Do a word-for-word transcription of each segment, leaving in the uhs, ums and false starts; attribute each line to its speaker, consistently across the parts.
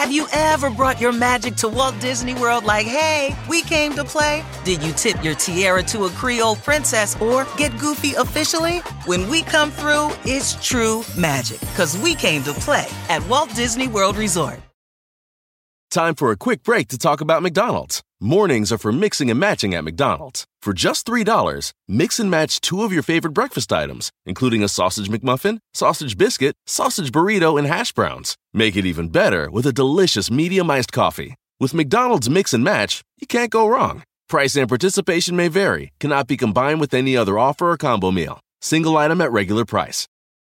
Speaker 1: Have you ever brought your magic to Walt Disney World like, hey, we came to play? Did you tip your tiara to a Creole princess or get goofy officially? When we come through, it's true magic, because we came to play at Walt Disney World Resort.
Speaker 2: Time for a quick break to talk about McDonald's. Mornings are for mixing and matching at McDonald's. For just three dollars, mix and match two of your favorite breakfast items, including a sausage McMuffin, sausage biscuit, sausage burrito, and hash browns. Make it even better with a delicious medium iced coffee. With McDonald's Mix and Match, you can't go wrong. Price and participation may vary, cannot be combined with any other offer or combo meal. Single item at regular price.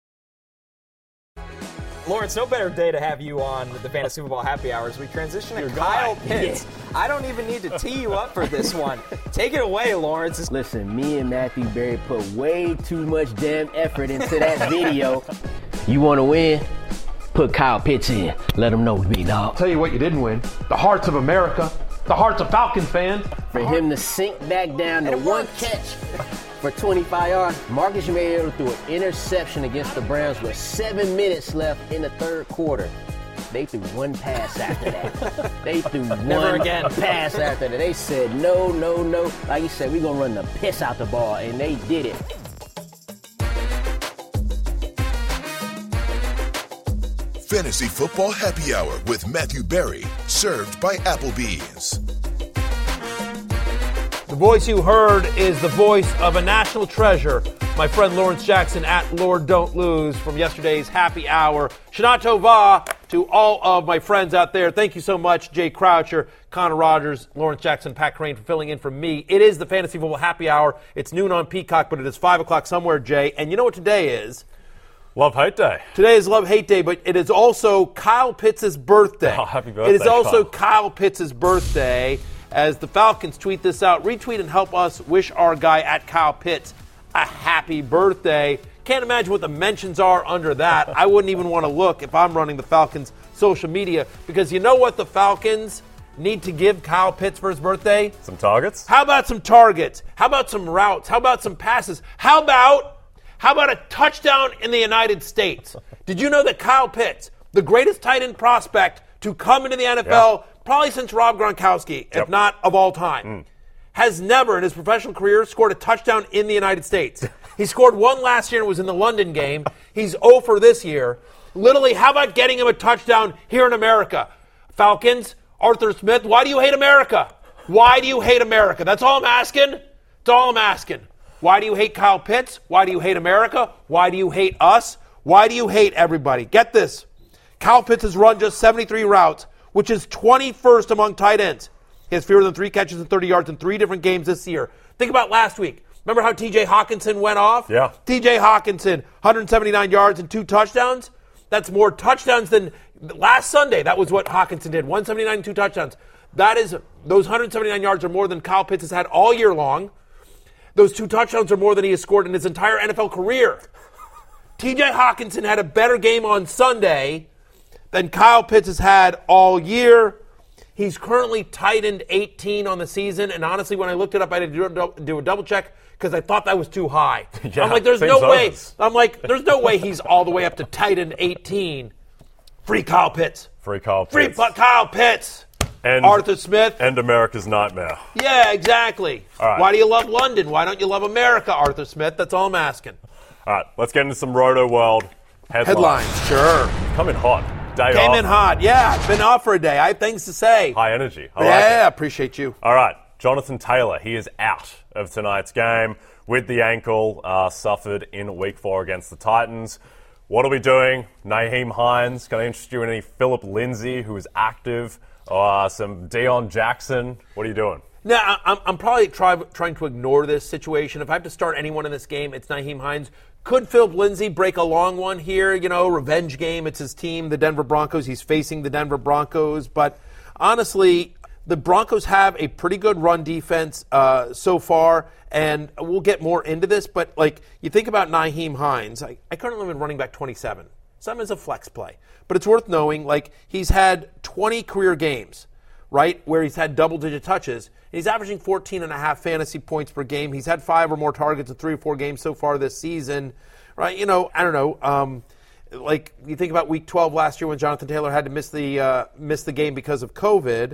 Speaker 3: Lawrence, no better day to have you on the Fantasy Football Happy Hours. We transition to
Speaker 4: Your
Speaker 3: Kyle
Speaker 4: guy.
Speaker 3: Pitts. Yeah. I don't even need to tee you up for this one. Take it away, Lawrence.
Speaker 4: Listen, me and Matthew Berry put way too much damn effort into that video. You want to win? Put Kyle Pitts in. Let him know, big dog.
Speaker 5: Tell you what you didn't win. The hearts of America. The hearts of Falcons fans.
Speaker 4: For him to sink back down to one catch for twenty-five yards. Marcus Mariota threw an interception against the Browns with seven minutes left in the third quarter. They threw one pass after that. They threw
Speaker 3: Never
Speaker 4: one
Speaker 3: again.
Speaker 4: pass after that. They said, no, no, no. Like you said, we're going to run the piss out the ball, and they did it.
Speaker 6: Fantasy Football Happy Hour with Matthew Berry, served by Applebee's.
Speaker 5: The voice you heard is the voice of a national treasure, my friend Lawrence Jackson at Lord Don't Lose from yesterday's Happy Hour. Shana Tova to all of my friends out there. Thank you so much, Jay Croucher, Connor Rogers, Lawrence Jackson, Pat Crane for filling in for me. It is the Fantasy Football Happy Hour. It's noon on Peacock, but it is five o'clock somewhere, Jay. And you know what today is?
Speaker 7: Love Hate Day.
Speaker 5: Today is Love Hate Day, but it is also Kyle Pitts' birthday.
Speaker 7: Oh, happy birthday,
Speaker 5: It is also
Speaker 7: Kyle.
Speaker 5: Kyle Pitts' birthday. As the Falcons tweet this out, retweet and help us wish our guy at Kyle Pitts a happy birthday. Can't imagine what the mentions are under that. I wouldn't even want to look if I'm running the Falcons' social media, because you know what the Falcons need to give Kyle Pitts for his birthday?
Speaker 7: Some targets?
Speaker 5: How about some targets? How about some routes? How about some passes? How about how about a touchdown in the United States? Did you know that Kyle Pitts, the greatest tight end prospect to come into the N F L, yeah. probably since Rob Gronkowski, yep. if not of all time, mm. has never in his professional career scored a touchdown in the United States. He scored one last year and it was in the London game. He's oh for this year. Literally, how about getting him a touchdown here in America? Falcons, Arthur Smith, why do you hate America? Why do you hate America? That's all I'm asking. That's all I'm asking. Why do you hate Kyle Pitts? Why do you hate America? Why do you hate us? Why do you hate everybody? Get this. Kyle Pitts has run just seventy-three routes, which is twenty-first among tight ends. He has fewer than three catches and thirty yards in three different games this year. Think about last week. Remember how T J Hawkinson went off?
Speaker 7: Yeah.
Speaker 5: T J Hawkinson, one hundred seventy-nine yards and two touchdowns. That's more touchdowns than last Sunday. That was what Hawkinson did, one seventy-nine and two touchdowns. That is, those one hundred seventy-nine yards are more than Kyle Pitts has had all year long. Those two touchdowns are more than he has scored in his entire N F L career. T J Hawkinson had a better game on Sunday than Kyle Pitts has had all year. He's currently tight end eighteen on the season, and honestly, when I looked it up, I had to do a, do a double check because I thought that was too high.
Speaker 7: Yeah,
Speaker 5: I'm like, there's no
Speaker 7: zones.
Speaker 5: way. I'm like, there's no way he's all the way up to tight end eighteen. Free Kyle Pitts.
Speaker 7: Free Kyle Pitts.
Speaker 5: Free P- Kyle Pitts.
Speaker 7: And
Speaker 5: Arthur Smith.
Speaker 7: And America's Nightmare.
Speaker 5: Yeah, exactly.
Speaker 7: All right.
Speaker 5: Why do you love London? Why don't you love America, Arthur Smith? That's all I'm asking.
Speaker 7: All right, let's get into some Roto World headlines.
Speaker 5: Headlines, sure.
Speaker 7: Coming hot. Day
Speaker 5: Came
Speaker 7: off.
Speaker 5: in hot. Yeah, it's been off for a day. I have things to say.
Speaker 7: High energy. I
Speaker 5: yeah,
Speaker 7: like it.
Speaker 5: appreciate you.
Speaker 7: All right, Jonathan Taylor. He is out of tonight's game with the ankle uh, suffered in week four against the Titans. What are we doing? Nyheim Hines. Can I interest you in any Philip Lindsay, who is active? Uh, some Deion Jackson. What are you doing?
Speaker 5: No, I'm, I'm probably try, trying to ignore this situation. If I have to start anyone in this game, it's Nyheim Hines. Could Philip Lindsay break a long one here? You know, revenge game. It's his team, the Denver Broncos. He's facing the Denver Broncos. But honestly, the Broncos have a pretty good run defense uh, so far, and we'll get more into this. But, like, you think about Nyheim Hines. I, I currently live in running back twenty-seven. Some is a flex play. But it's worth knowing, like, he's had twenty career games, right, where he's had double-digit touches. He's averaging fourteen and a half fantasy points per game. He's had five or more targets in three or four games so far this season, right? You know, I don't know. Um, like you think about Week twelve last year when Jonathan Taylor had to miss the uh, miss the game because of COVID.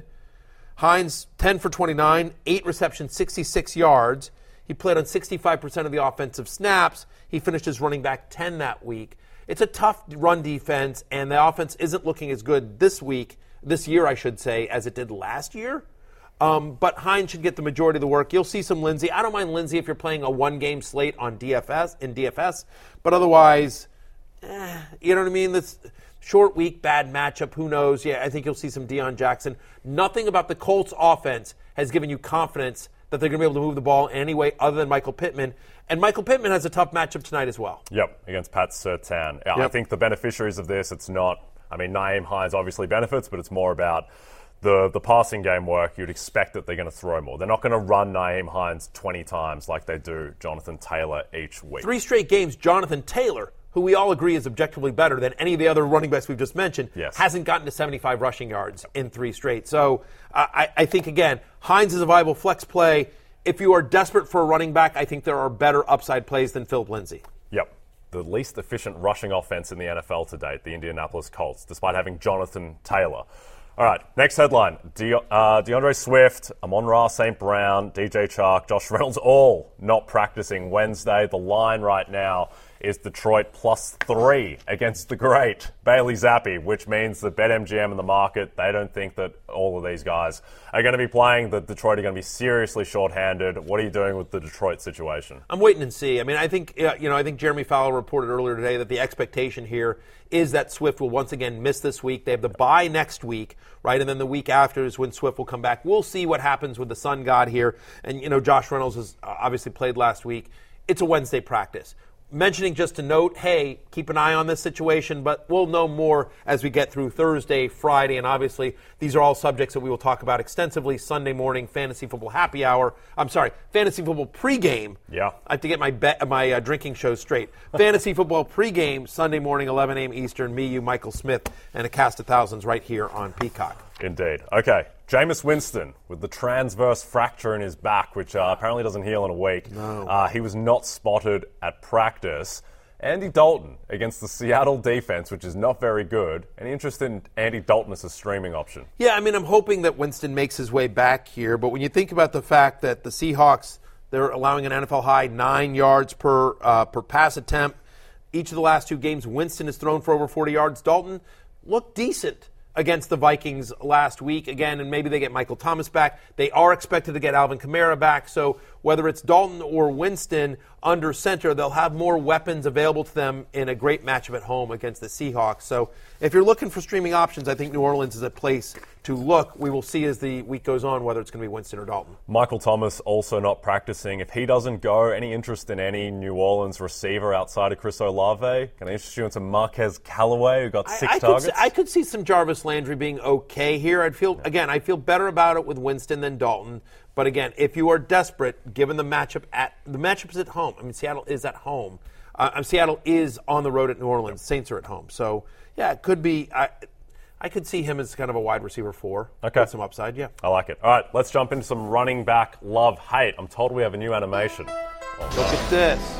Speaker 5: Hines, ten for twenty-nine, eight receptions, sixty-six yards. He played on sixty-five percent of the offensive snaps. He finished as running back ten that week. It's a tough run defense, and the offense isn't looking as good this week, this year, I should say, as it did last year. Um, but Hines should get the majority of the work. You'll see some Lindsey. I don't mind Lindsey if you're playing a one-game slate on D F S in D F S, but otherwise, eh, you know what I mean? This short week, bad matchup. Who knows? Yeah, I think you'll see some Deion Jackson. Nothing about the Colts' offense has given you confidence that they're going to be able to move the ball in any way other than Michael Pittman. And Michael Pittman has a tough matchup tonight as well.
Speaker 7: Yep, against Pat Surtain. Yep. I think the beneficiaries of this, it's not, I mean, Nyheim Hines obviously benefits, but it's more about the the passing game work. You'd expect that they're going to throw more. They're not going to run Nyheim Hines twenty times like they do Jonathan Taylor each week.
Speaker 5: Three straight games, Jonathan Taylor, who we all agree is objectively better than any of the other running backs we've just mentioned,
Speaker 7: yes.
Speaker 5: hasn't gotten to seventy-five rushing yards in three straight. So uh, I, I think, again, Hines is a viable flex play. If you are desperate for a running back, I think there are better upside plays than Philip Lindsay.
Speaker 7: Yep. The least efficient rushing offense in the N F L to date, the Indianapolis Colts, despite having Jonathan Taylor. All right, next headline. De- uh, DeAndre Swift, Amon-Ra Saint Brown, D J Chark, Josh Reynolds, all not practicing Wednesday. The line right now is Detroit plus three against the great Bailey Zappi, which means that BetMGM in the market, they don't think that all of these guys are going to be playing, that Detroit are going to be seriously shorthanded. What are you doing with the Detroit situation?
Speaker 5: I'm waiting and see. I mean, I think, uh, you know, I think Jeremy Fowler reported earlier today that the expectation here is that Swift will once again miss this week. They have the bye next week, right? And then the week after is when Swift will come back. We'll see what happens with the sun god here. And, you know, Josh Reynolds has obviously played last week. It's a Wednesday practice. Mentioning just to note, hey, keep an eye on this situation, but we'll know more as we get through Thursday, Friday, and obviously these are all subjects that we will talk about extensively Sunday morning, Fantasy Football Happy Hour. I'm sorry, Fantasy Football Pregame.
Speaker 7: Yeah.
Speaker 5: I have to get my bet, my uh, drinking shows straight. Fantasy Football Pregame, Sunday morning, eleven a.m. Eastern. Me, you, Michael Smith, and a cast of thousands right here on Peacock.
Speaker 7: Indeed. Okay. Jameis Winston with the transverse fracture in his back, which uh, apparently doesn't heal in a week.
Speaker 5: No.
Speaker 7: Uh, he was not spotted at practice. Andy Dalton against the Seattle defense, which is not very good. Any interest in Andy Dalton as a streaming option?
Speaker 5: Yeah, I mean, I'm hoping that Winston makes his way back here. But when you think about the fact that the Seahawks, they're allowing an N F L high nine yards per uh, per pass attempt. Each of the last two games, Winston has thrown for over forty yards. Dalton looked decent against the Vikings last week again, and maybe they get Michael Thomas back. They are expected to get Alvin Kamara back, so whether it's Dalton or Winston under center, they'll have more weapons available to them in a great matchup at home against the Seahawks. So if you're looking for streaming options, I think New Orleans is a place to look. We will see as the week goes on whether it's going to be Winston or Dalton.
Speaker 7: Michael Thomas also not practicing. If he doesn't go, any interest in any New Orleans receiver outside of Chris Olave? Can I interest you into Marquez Callaway, who got six
Speaker 5: I, I
Speaker 7: targets?
Speaker 5: Could see, I could see some Jarvis Landry being okay here. I'd feel again, I feel better about it with Winston than Dalton. But again, if you are desperate, given the matchup at the matchup is at home. I mean, Seattle is at home. Uh, Seattle is on the road at New Orleans. Saints are at home. So yeah, it could be. I, I could see him as kind of a wide receiver four.
Speaker 7: Okay,
Speaker 5: with some upside. Yeah,
Speaker 7: I like it. All right, let's jump into some running back love hate. I'm told we have a new animation.
Speaker 5: Oh, look at this.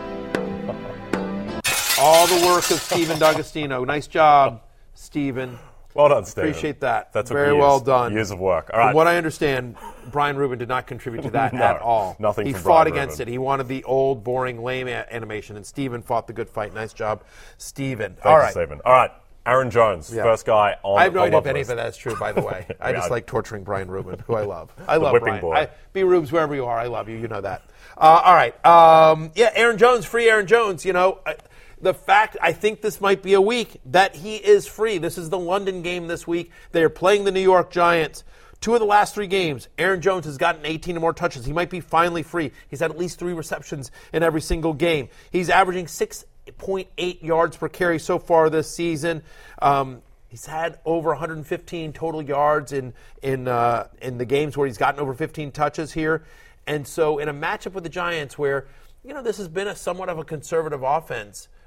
Speaker 5: All the work of Steven D'Agostino. Nice job, Steven.
Speaker 7: Well done, Steven.
Speaker 5: Appreciate that.
Speaker 7: That's
Speaker 5: very
Speaker 7: years,
Speaker 5: well done.
Speaker 7: Years of work. All
Speaker 5: From
Speaker 7: right.
Speaker 5: what I understand, Brian Rubin did not contribute to that
Speaker 7: No,
Speaker 5: at all.
Speaker 7: nothing
Speaker 5: He
Speaker 7: from
Speaker 5: fought
Speaker 7: Brian
Speaker 5: against
Speaker 7: Rubin.
Speaker 5: it. He wanted the old, boring, lame a- animation, and Steven fought the good fight. Nice job, Steven.
Speaker 7: Thank
Speaker 5: all
Speaker 7: you,
Speaker 5: right.
Speaker 7: Steven. All right. Aaron Jones,
Speaker 5: Yeah.
Speaker 7: first guy on
Speaker 5: I have no
Speaker 7: the
Speaker 5: idea
Speaker 7: love
Speaker 5: if any
Speaker 7: list.
Speaker 5: of that's true, by the way. I
Speaker 7: Yeah,
Speaker 5: just
Speaker 7: I-
Speaker 5: like torturing Brian Rubin, who I love. I love
Speaker 7: whipping
Speaker 5: Brian.
Speaker 7: boy.
Speaker 5: I, B. Rubes, wherever you are, I love you. You know that. Uh, all right. Um, yeah, Aaron Jones, free Aaron Jones. You know, I, the fact, I think this might be a week that he is free. This is the London game this week. They are playing the New York Giants. Two of the last three games, Aaron Jones has gotten eighteen or more touches. He might be finally free. He's had at least three receptions in every single game. He's averaging six point eight yards per carry so far this season. Um, he's had over one hundred fifteen total yards in in uh, in the games where he's gotten over fifteen touches here. And so in a matchup with the Giants where, you know, this has been a somewhat of a conservative offense,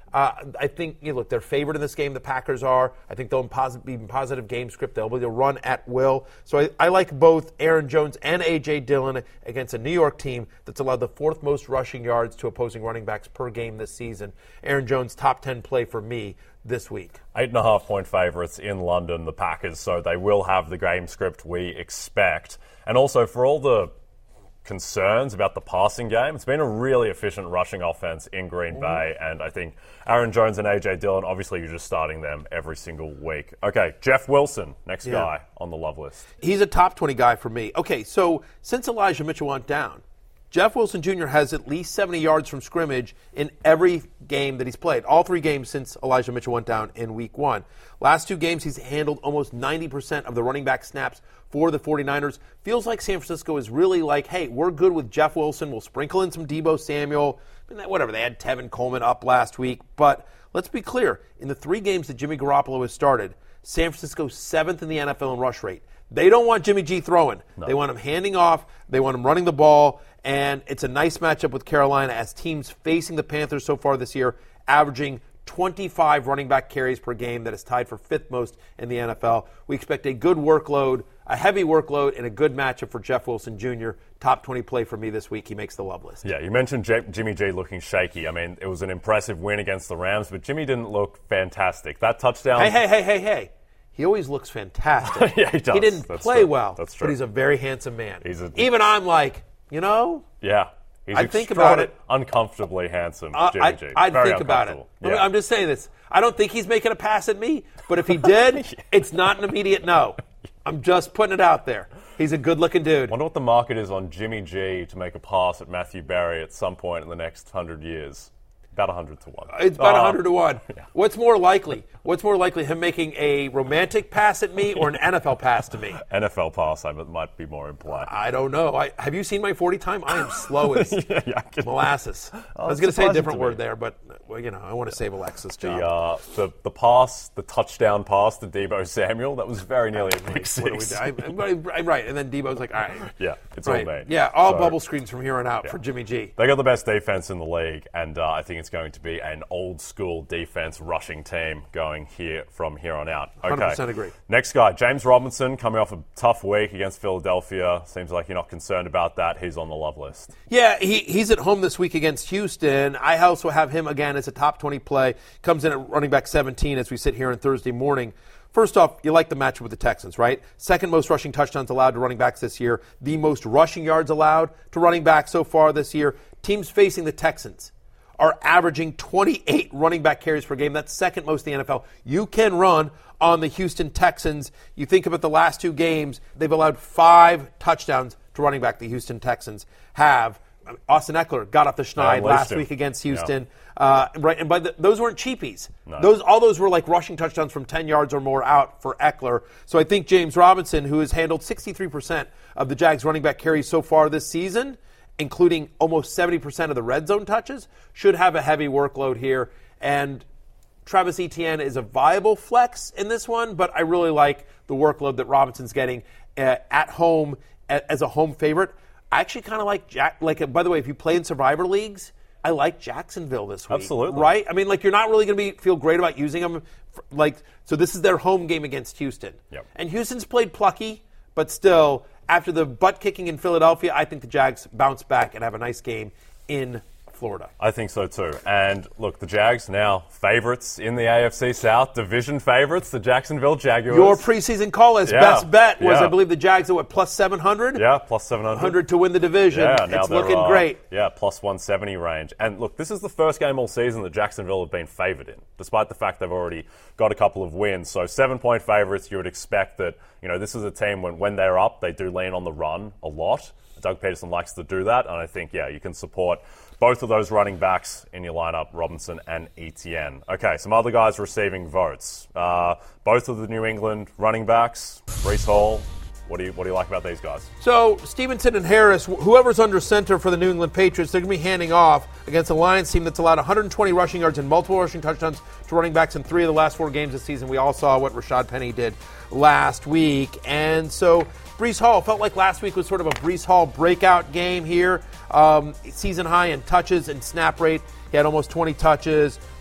Speaker 5: Uh, I think, you know, look, they're favored in this game. The Packers are. I think they'll be in positive game script. They'll be able to run at will. So I, I like both Aaron Jones and A J. Dillon against a New York team that's allowed the fourth most rushing yards to opposing running backs per game this season. Aaron Jones, top ten play for me this week.
Speaker 7: Eight and a half point favourites in London, the Packers, so they will have the game script we expect. And also for all the concerns about the passing game, it's been a really efficient rushing offense in Green mm. Bay, and I think Aaron Jones and A J. Dillon, obviously you're just starting them every single week. Okay, Jeff Wilson, next yeah. guy on the love list.
Speaker 5: He's a top twenty guy for me. Okay, so since Elijah Mitchell went down, Jeff Wilson Junior has at least seventy yards from scrimmage in every game that he's played. All three games since Elijah Mitchell went down in week one. Last two games, he's handled almost ninety percent of the running back snaps for the 49ers. Feels like San Francisco is really like, hey, we're good with Jeff Wilson. We'll sprinkle in some Deebo Samuel. I mean, whatever, they had Tevin Coleman up last week. But let's be clear. In the three games that Jimmy Garoppolo has started, San Francisco's seventh in the N F L in rush rate. They don't want Jimmy G throwing. No. They want him handing off. They want him running the ball. And it's a nice matchup with Carolina as teams facing the Panthers so far this year, averaging twenty-five running back carries per game. That is tied for fifth most in the N F L. We expect a good workload, a heavy workload, and a good matchup for Jeff Wilson Junior Top twenty play for me this week. He makes the love list.
Speaker 7: Yeah, you mentioned J- Jimmy G looking shaky. I mean, it was an impressive win against the Rams, but Jimmy didn't look fantastic. That touchdown...
Speaker 5: Hey, hey, hey, hey, hey. He always looks fantastic.
Speaker 7: Yeah, he does.
Speaker 5: He didn't
Speaker 7: That's
Speaker 5: play
Speaker 7: true.
Speaker 5: well,
Speaker 7: That's true.
Speaker 5: but he's a very handsome man.
Speaker 7: He's a,
Speaker 5: Even I'm like, you know...
Speaker 7: Yeah. He's
Speaker 5: I'd think about it.
Speaker 7: Uncomfortably handsome,
Speaker 5: uh,
Speaker 7: Jimmy
Speaker 5: I'd,
Speaker 7: G.
Speaker 5: I'd
Speaker 7: Very
Speaker 5: think about it.
Speaker 7: Yeah.
Speaker 5: I'm just saying this. I don't think he's making a pass at me, but if he did, yeah. it's not an immediate no. I'm just putting it out there. He's a good-looking dude.
Speaker 7: I wonder what the market is on Jimmy G to make a pass at Matthew Berry at some point in the next hundred years. About one hundred to one.
Speaker 5: It's about
Speaker 7: uh,
Speaker 5: one hundred to one.
Speaker 7: Yeah.
Speaker 5: What's more likely? What's more likely, him making a romantic pass at me or an N F L pass to me?
Speaker 7: N F L pass, I might be more implied.
Speaker 5: I don't know. I, have you seen my forty time? I am slow as
Speaker 7: yeah, yeah, I
Speaker 5: molasses.
Speaker 7: Oh,
Speaker 5: I was going to say a different word
Speaker 7: me.
Speaker 5: there, but well, you know, I want to save Alexa's job.
Speaker 7: The, uh, the the pass, the touchdown pass to Deebo Samuel, that was very nearly a pick six.
Speaker 5: I, I'm, I'm right, and then Deebo's like, all right.
Speaker 7: Yeah, it's
Speaker 5: right.
Speaker 7: all made.
Speaker 5: Yeah, all
Speaker 7: so,
Speaker 5: bubble screens from here on out
Speaker 7: yeah.
Speaker 5: for Jimmy G.
Speaker 7: They got the best defense in the league, and uh, I think it's going to be an old school defense rushing team going here from here on out. Okay.
Speaker 5: one hundred percent agree.
Speaker 7: Next guy, James Robinson, coming off a tough week against Philadelphia. Seems like you're not concerned about that. He's on the love list.
Speaker 5: Yeah, he, he's at home this week against Houston. I also have him again as a top twenty play. Comes in at running back seventeen as we sit here on Thursday morning. First off, you like the matchup with the Texans, right? Second most rushing touchdowns allowed to running backs this year. The most rushing yards allowed to running backs so far this year. Teams facing the Texans are averaging twenty-eight running back carries per game. That's second most in the N F L. You can run on the Houston Texans. You think about the last two games, they've allowed five touchdowns to running back. The Houston Texans have. Austin Eckler got off the schneid
Speaker 7: yeah,
Speaker 5: last
Speaker 7: him.
Speaker 5: week against Houston.
Speaker 7: Yeah.
Speaker 5: Uh, right, and by the, those weren't cheapies.
Speaker 7: No.
Speaker 5: Those all those were like rushing touchdowns from ten yards or more out for Eckler. So I think James Robinson, who has handled sixty-three percent of the Jags running back carries so far this season, including almost seventy percent of the red zone touches, should have a heavy workload here. And Travis Etienne is a viable flex in this one, but I really like the workload that Robinson's getting uh, at home a, as a home favorite. I actually kind of like Jack. Like, uh, by the way, if you play in Survivor leagues, I like Jacksonville this week.
Speaker 7: Absolutely,
Speaker 5: right? I mean, like, you're not really going to be feel great about using them. For, like, so this is their home game against Houston,
Speaker 7: yep.
Speaker 5: and Houston's played plucky, but still, after the butt kicking in Philadelphia, I think the Jags bounce back and have a nice game in Florida.
Speaker 7: I think so too. And look, the Jags now favorites in the A F C South, division favorites, the Jacksonville Jaguars.
Speaker 5: Your preseason call as
Speaker 7: yeah.
Speaker 5: best bet was,
Speaker 7: yeah.
Speaker 5: I believe, the Jags at what, plus seven hundred?
Speaker 7: Yeah, plus seven hundred.
Speaker 5: one hundred to win the division.
Speaker 7: Yeah, now
Speaker 5: it's
Speaker 7: they're,
Speaker 5: looking
Speaker 7: uh,
Speaker 5: great.
Speaker 7: Yeah, plus one seventy range. And look, this is the first game all season that Jacksonville have been favored in, despite the fact they've already got a couple of wins. So seven-point favorites, you would expect that, you know, this is a team when, when they're up, they do lean on the run a lot. Doug Peterson likes to do that, and I think, yeah, you can support both of those running backs in your lineup, Robinson and Etienne. Okay, some other guys receiving votes. Uh, both of the New England running backs, Breece Hall. What do you what do you like about these guys?
Speaker 5: So Stevenson and Harris, whoever's under center for the New England Patriots, they're going to be handing off against a Lions team that's allowed one hundred twenty rushing yards and multiple rushing touchdowns to running backs in three of the last four games this season. We all saw what Rashad Penny did last week. And so Breece Hall felt like last week was sort of a Breece Hall breakout game here. Um, season high in touches and snap rate. He had almost twenty touches,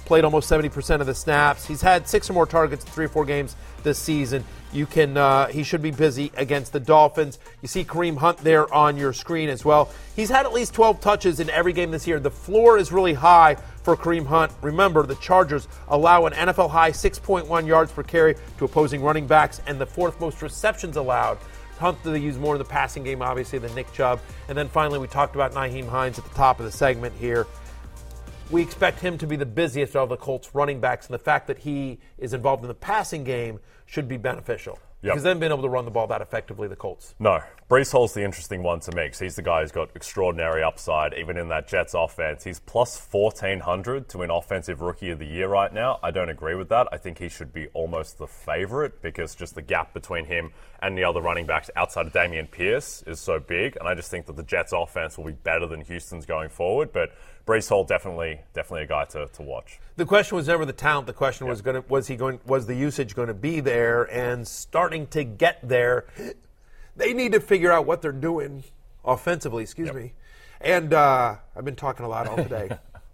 Speaker 5: played almost seventy percent of the snaps. He's had six or more targets in three or four games this season. You can, uh, he should be busy against the Dolphins. You see Kareem Hunt there on your screen as well. He's had at least twelve touches in every game this year. The floor is really high for Kareem Hunt. Remember, the Chargers allow an N F L high six point one yards per carry to opposing running backs and the fourth most receptions allowed. Hunt they use more in the passing game, obviously, than Nick Chubb. And then finally, we talked about Nyheim Hines at the top of the segment here. We expect him to be the busiest of the Colts running backs, and the fact that he is involved in the passing game should be beneficial.
Speaker 7: Yep.
Speaker 5: Because then being able to run the ball that effectively, the Colts.
Speaker 7: No. Breece Hall's the interesting one to me because he's the guy who's got extraordinary upside, even in that Jets offense. He's plus fourteen hundred to win Offensive Rookie of the Year right now. I don't agree with that. I think he should be almost the favorite because just the gap between him and the other running backs outside of Dameon Pierce is so big, and I just think that the Jets offense will be better than Houston's going forward, but Breece Hall definitely definitely a guy to, to watch.
Speaker 5: The question was never the talent. The question yep. was going to was he going was the usage going to be there, and starting to get there. They need to figure out what they're doing offensively, excuse yep. me. And uh, I've been talking a lot all today.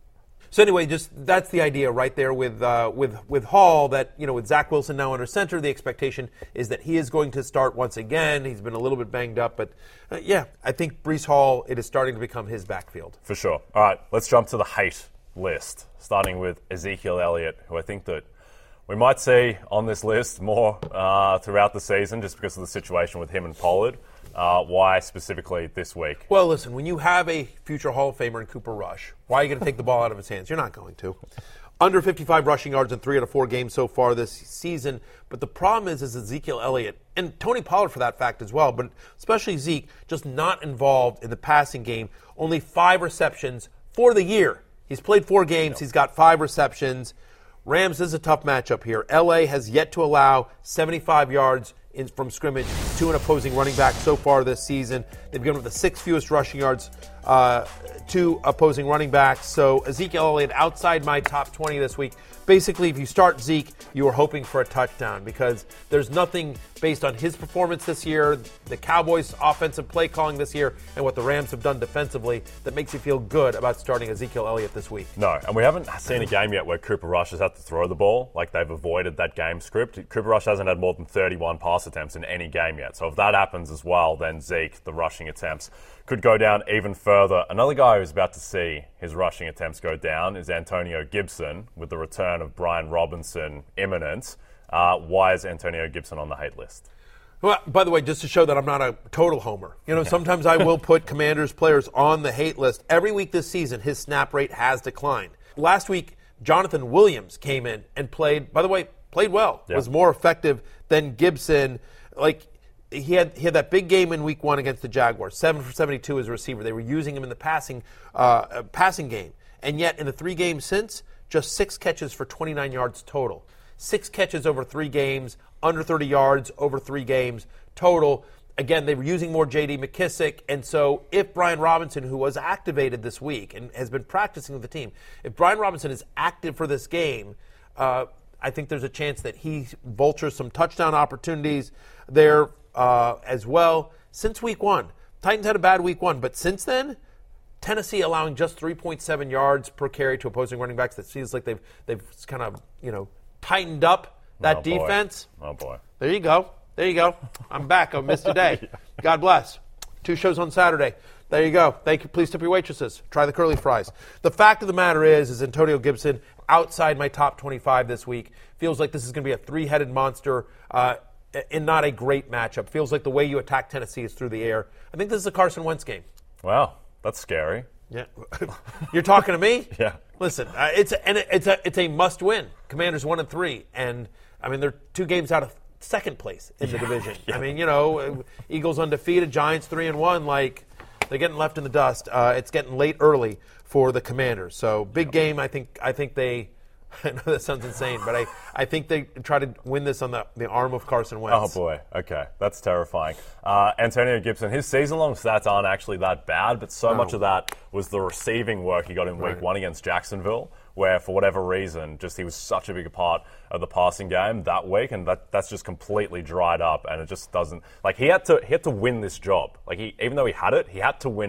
Speaker 5: So anyway, just that's the idea right there with uh, with with Hall, that, you know, with Zach Wilson now under center, the expectation is that he is going to start once again. He's been a little bit banged up, but uh, yeah, I think Breece Hall, it is starting to become his backfield.
Speaker 7: For sure. All right, let's jump to the hate list, starting with Ezekiel Elliott, who I think that we might see on this list more uh, throughout the season just because of the situation with him and Pollard. Uh, why specifically this week?
Speaker 5: Well, listen, when you have a future Hall of Famer in Cooper Rush, why are you going to take the ball out of his hands? You're not going to. Under fifty-five rushing yards in three out of four games so far this season. But the problem is, is Ezekiel Elliott, and Tony Pollard for that fact as well, but especially Zeke, just not involved in the passing game. Only five receptions for the year. He's played four games. Yep. He's got five receptions. Rams is a tough matchup here. L A has yet to allow seventy-five yards in, from scrimmage to an opposing running back so far this season. They've given up the sixth fewest rushing yards uh, to opposing running backs. So Ezekiel Elliott outside my top twenty this week. Basically, if you start Zeke, you are hoping for a touchdown because there's nothing based on his performance this year, the Cowboys' offensive play calling this year, and what the Rams have done defensively that makes you feel good about starting Ezekiel Elliott this week.
Speaker 7: No, and we haven't seen a game yet where Cooper Rush has had to throw the ball. Like, they've avoided that game script. Cooper Rush hasn't had more than thirty-one pass attempts in any game yet. So if that happens as well, then Zeke, the rushing attempts, could go down even further. Another guy who's about to see his rushing attempts go down is Antonio Gibson, with the return of Brian Robinson imminent. Uh, why is Antonio Gibson on the hate list?
Speaker 5: Well, by the way, just to show that I'm not a total homer, you know, sometimes I will put Commanders players on the hate list. Every week this season, his snap rate has declined. Last week, Jonathan Williams came in and played, by the way, played well, yeah. was more effective than Gibson. Like, He had he had that big game in week one against the Jaguars, seven for seventy-two as a receiver. They were using him in the passing uh, passing game. And yet in the three games since, just six catches for twenty-nine yards total. Six catches over three games, under thirty yards over three games total. Again, they were using more J D McKissick. And so if Brian Robinson, who was activated this week and has been practicing with the team, if Brian Robinson is active for this game, uh, I think there's a chance that he vultures some touchdown opportunities there. Uh, as well, since week one. Titans had a bad week one, but since then, Tennessee allowing just three point seven yards per carry to opposing running backs. That feels like they've they've kind of, you know, tightened up that
Speaker 7: oh,
Speaker 5: defense.
Speaker 7: Boy. Oh, boy.
Speaker 5: There you go. There you go. I'm back. I missed a day. God bless. Two shows on Saturday. There you go. Thank you. Please tip your waitresses. Try the curly fries. The fact of the matter is, is Antonio Gibson outside my top twenty-five this week. Feels like this is going to be a three-headed monster. Uh, in not a great matchup. Feels like the way you attack Tennessee is through the air. I think this is a Carson Wentz game.
Speaker 7: Wow, that's scary.
Speaker 5: Yeah, you're talking to me.
Speaker 7: Yeah.
Speaker 5: Listen, uh, it's a, and it's a it's a must win. Commanders one and three, and I mean they're two games out of second place in the yeah. division. Yeah. I mean, you know, Eagles undefeated, Giants three and one. Like, they're getting left in the dust. Uh, it's getting late early for the Commanders. So big yeah. game. I think I think they. I know that sounds insane, but I, I think they try to win this on the, the arm of Carson Wentz.
Speaker 7: Oh, boy. Okay. That's terrifying. Uh, Antonio Gibson, his season-long stats aren't actually that bad, but so no. much of that was the receiving work he got in week right. one against Jacksonville, where for whatever reason, just he was such a big part of the passing game that week, and that that's just completely dried up, and it just doesn't – like, he had to he had to win this job. Like, he even though he had it, he had to win it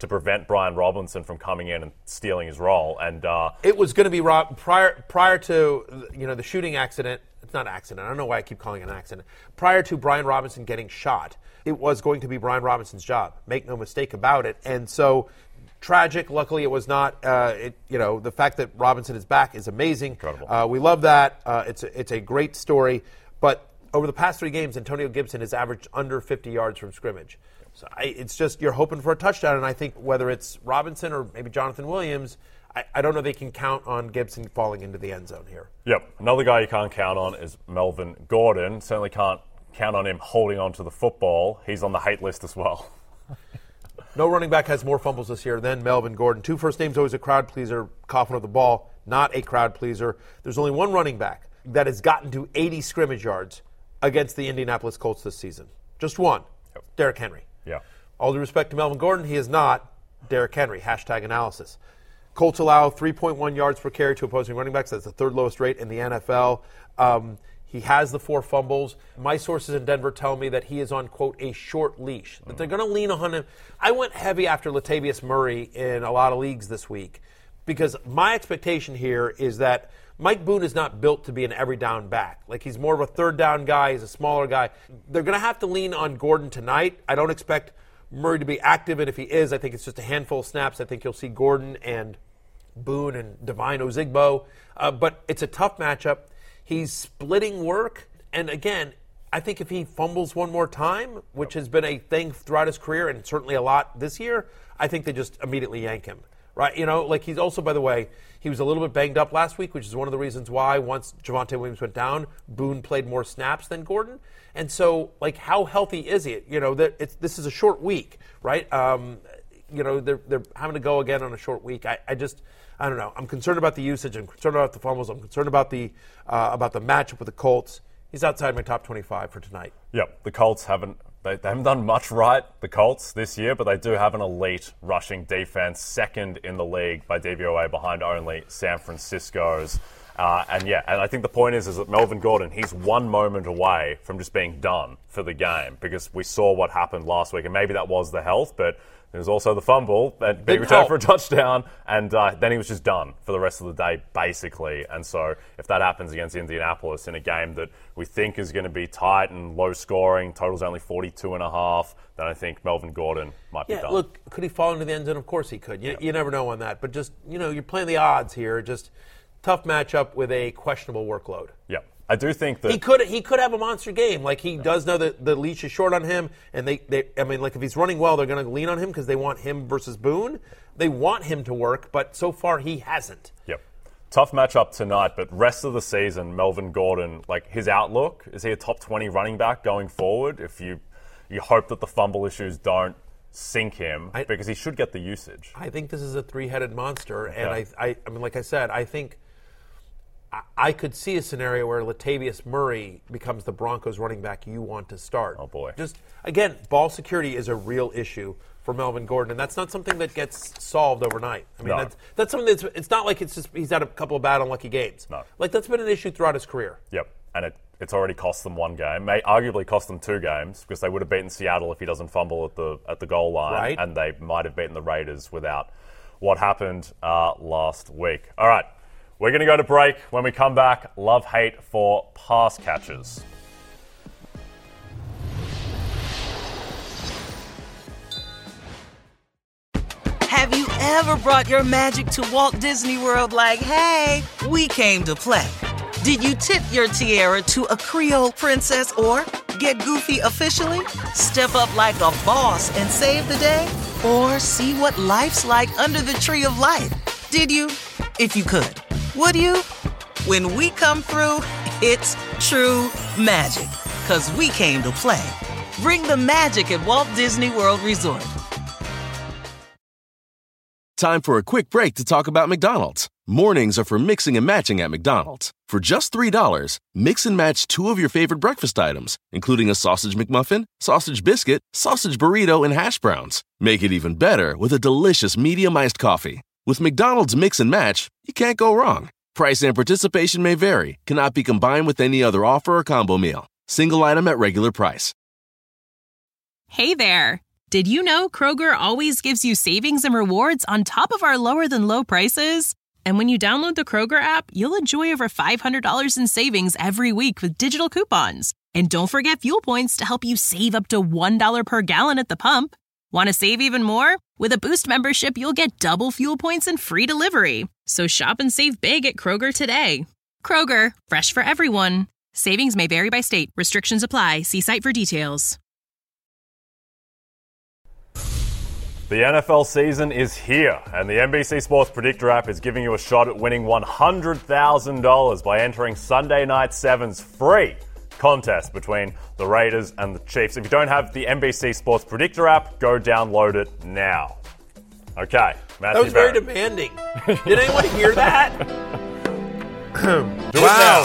Speaker 7: to prevent Brian Robinson from coming in and stealing his role. And uh,
Speaker 5: it was going to be Rob prior prior to you know the shooting accident. It's not an accident. I don't know why I keep calling it an accident. Prior to Brian Robinson getting shot, it was going to be Brian Robinson's job. Make no mistake about it. And so, tragic. Luckily, it was not. Uh, it, you know, the fact that Robinson is back is amazing.
Speaker 7: Incredible.
Speaker 5: Uh, we love that. Uh, it's a, it's a great story. But over the past three games, Antonio Gibson has averaged under fifty yards from scrimmage. So I, it's just you're hoping for a touchdown, and I think whether it's Robinson or maybe Jonathan Williams, I, I don't know they can count on Gibson falling into the end zone here.
Speaker 7: Yep. Another guy you can't count on is Melvin Gordon. Certainly can't count on him holding on to the football. He's on the hate list as well.
Speaker 5: No running back has more fumbles this year than Melvin Gordon. Two first names always a crowd pleaser. Coughing of the ball, not a crowd pleaser. There's only one running back that has gotten to eighty scrimmage yards against the Indianapolis Colts this season. Just one.
Speaker 7: Yep.
Speaker 5: Derrick Henry.
Speaker 7: Yeah.
Speaker 5: All due respect to Melvin Gordon, he is not Derrick Henry. Hashtag analysis. Colts allow three point one yards per carry to opposing running backs. That's the third lowest rate in the N F L. Um, he has the four fumbles. My sources in Denver tell me that he is on, quote, a short leash, that they're going to lean on him. I went heavy after Latavius Murray in a lot of leagues this week because my expectation here is that Mike Boone is not built to be an every down back. Like, he's more of a third down guy. He's a smaller guy. They're going to have to lean on Gordon tonight. I don't expect Murray to be active, and if he is, I think it's just a handful of snaps. I think you'll see Gordon and Boone and Devine Ozigbo. Uh, but it's a tough matchup. He's splitting work. And again, I think if he fumbles one more time, which has been a thing throughout his career and certainly a lot this year, I think they just immediately yank him. Right? You know, like he's also, by the way, he was a little bit banged up last week, which is one of the reasons why once Javonte Williams went down, Boone played more snaps than Gordon. And so, like, how healthy is he? You know, that it's, this is a short week, right? Um, you know, they're, they're having to go again on a short week. I, I just, I don't know. I'm concerned about the usage. I'm concerned about the fumbles. I'm concerned about the uh, about the matchup with the Colts. He's outside my top twenty-five for tonight.
Speaker 7: Yep, the Colts haven't they, they haven't done much right, the Colts, this year, but they do have an elite rushing defense, second in the league by D V O A, behind only San Francisco's. Uh, and yeah, and I think the point is, is that Melvin Gordon, he's one moment away from just being done for the game, because we saw what happened last week, and maybe that was the health, but there was also the fumble that being returned for a touchdown, and uh, then he was just done for the rest of the day, basically. And so if that happens against Indianapolis in a game that we think is going to be tight and low scoring, total's only forty-two and a half, then I think Melvin Gordon might
Speaker 5: yeah,
Speaker 7: be done.
Speaker 5: Look, could he fall into the end zone? Of course he could. You,
Speaker 7: yeah.
Speaker 5: you never know on that. But just, you know, you're playing the odds here. Just tough matchup with a questionable workload.
Speaker 7: Yeah. I do think that
Speaker 5: he could he could have a monster game. Like, he yeah. does know that the leash is short on him, and they, they I mean, like, if he's running well, they're going to lean on him because they want him versus Boone. They want him to work, but so far he hasn't.
Speaker 7: Yep. Tough matchup tonight, but rest of the season, Melvin Gordon, like, his outlook, is he a top twenty running back going forward? If you you hope that the fumble issues don't sink him, I, because he should get the usage.
Speaker 5: I think this is a three-headed monster, and
Speaker 7: yeah.
Speaker 5: I, I I mean, like I said, I think I could see a scenario where Latavius Murray becomes the Broncos running back you want to start.
Speaker 7: Oh, boy.
Speaker 5: Just, again, ball security is a real issue for Melvin Gordon, and that's not something that gets solved overnight. I mean,
Speaker 7: no.
Speaker 5: that's, that's something that's, it's not like it's just he's had a couple of bad unlucky games.
Speaker 7: No.
Speaker 5: Like, that's been an issue throughout his career.
Speaker 7: Yep, and it, it's already cost them one game. May arguably cost them two games, because they would have beaten Seattle if he doesn't fumble at the at the goal line,
Speaker 5: right.
Speaker 7: and they might have beaten the Raiders without what happened uh, last week. All right. We're going to go to break. When we come back, love-hate for pass catchers.
Speaker 1: Have you ever brought your magic to Walt Disney World like, hey, we came to play? Did you tip your tiara to a Creole princess or get goofy officially? Step up like a boss and save the day? Or see what life's like under the tree of life? Did you? If you could. Would you? When we come through, it's true magic. 'Cause we came to play. Bring the magic at Walt Disney World Resort.
Speaker 2: Time for a quick break to talk about McDonald's. Mornings are for mixing and matching at McDonald's. For just three dollars, mix and match two of your favorite breakfast items, including a sausage McMuffin, sausage biscuit, sausage burrito, and hash browns. Make it even better with a delicious medium iced coffee. With McDonald's Mix and Match, you can't go wrong. Price and participation may vary. Cannot be combined with any other offer or combo meal. Single item at regular price.
Speaker 8: Hey there. Did you know Kroger always gives you savings and rewards on top of our lower-than-low prices? And when you download the Kroger app, you'll enjoy over five hundred dollars in savings every week with digital coupons. And don't forget fuel points to help you save up to one dollar per gallon at the pump. Want to save even more? With a Boost membership, you'll get double fuel points and free delivery. So shop and save big at Kroger today. Kroger, fresh for everyone. Savings may vary by state. Restrictions apply. See site for details.
Speaker 7: The N F L season is here, and the N B C Sports Predictor app is giving you a shot at winning one hundred thousand dollars by entering Sunday Night Seven's free contest between the Raiders and the Chiefs. If you don't have the N B C Sports Predictor app, go download it now. Okay, Matthew
Speaker 5: That was very
Speaker 7: Barrett.
Speaker 5: demanding. Did anyone hear that?
Speaker 7: Do
Speaker 5: Wow.
Speaker 7: it now.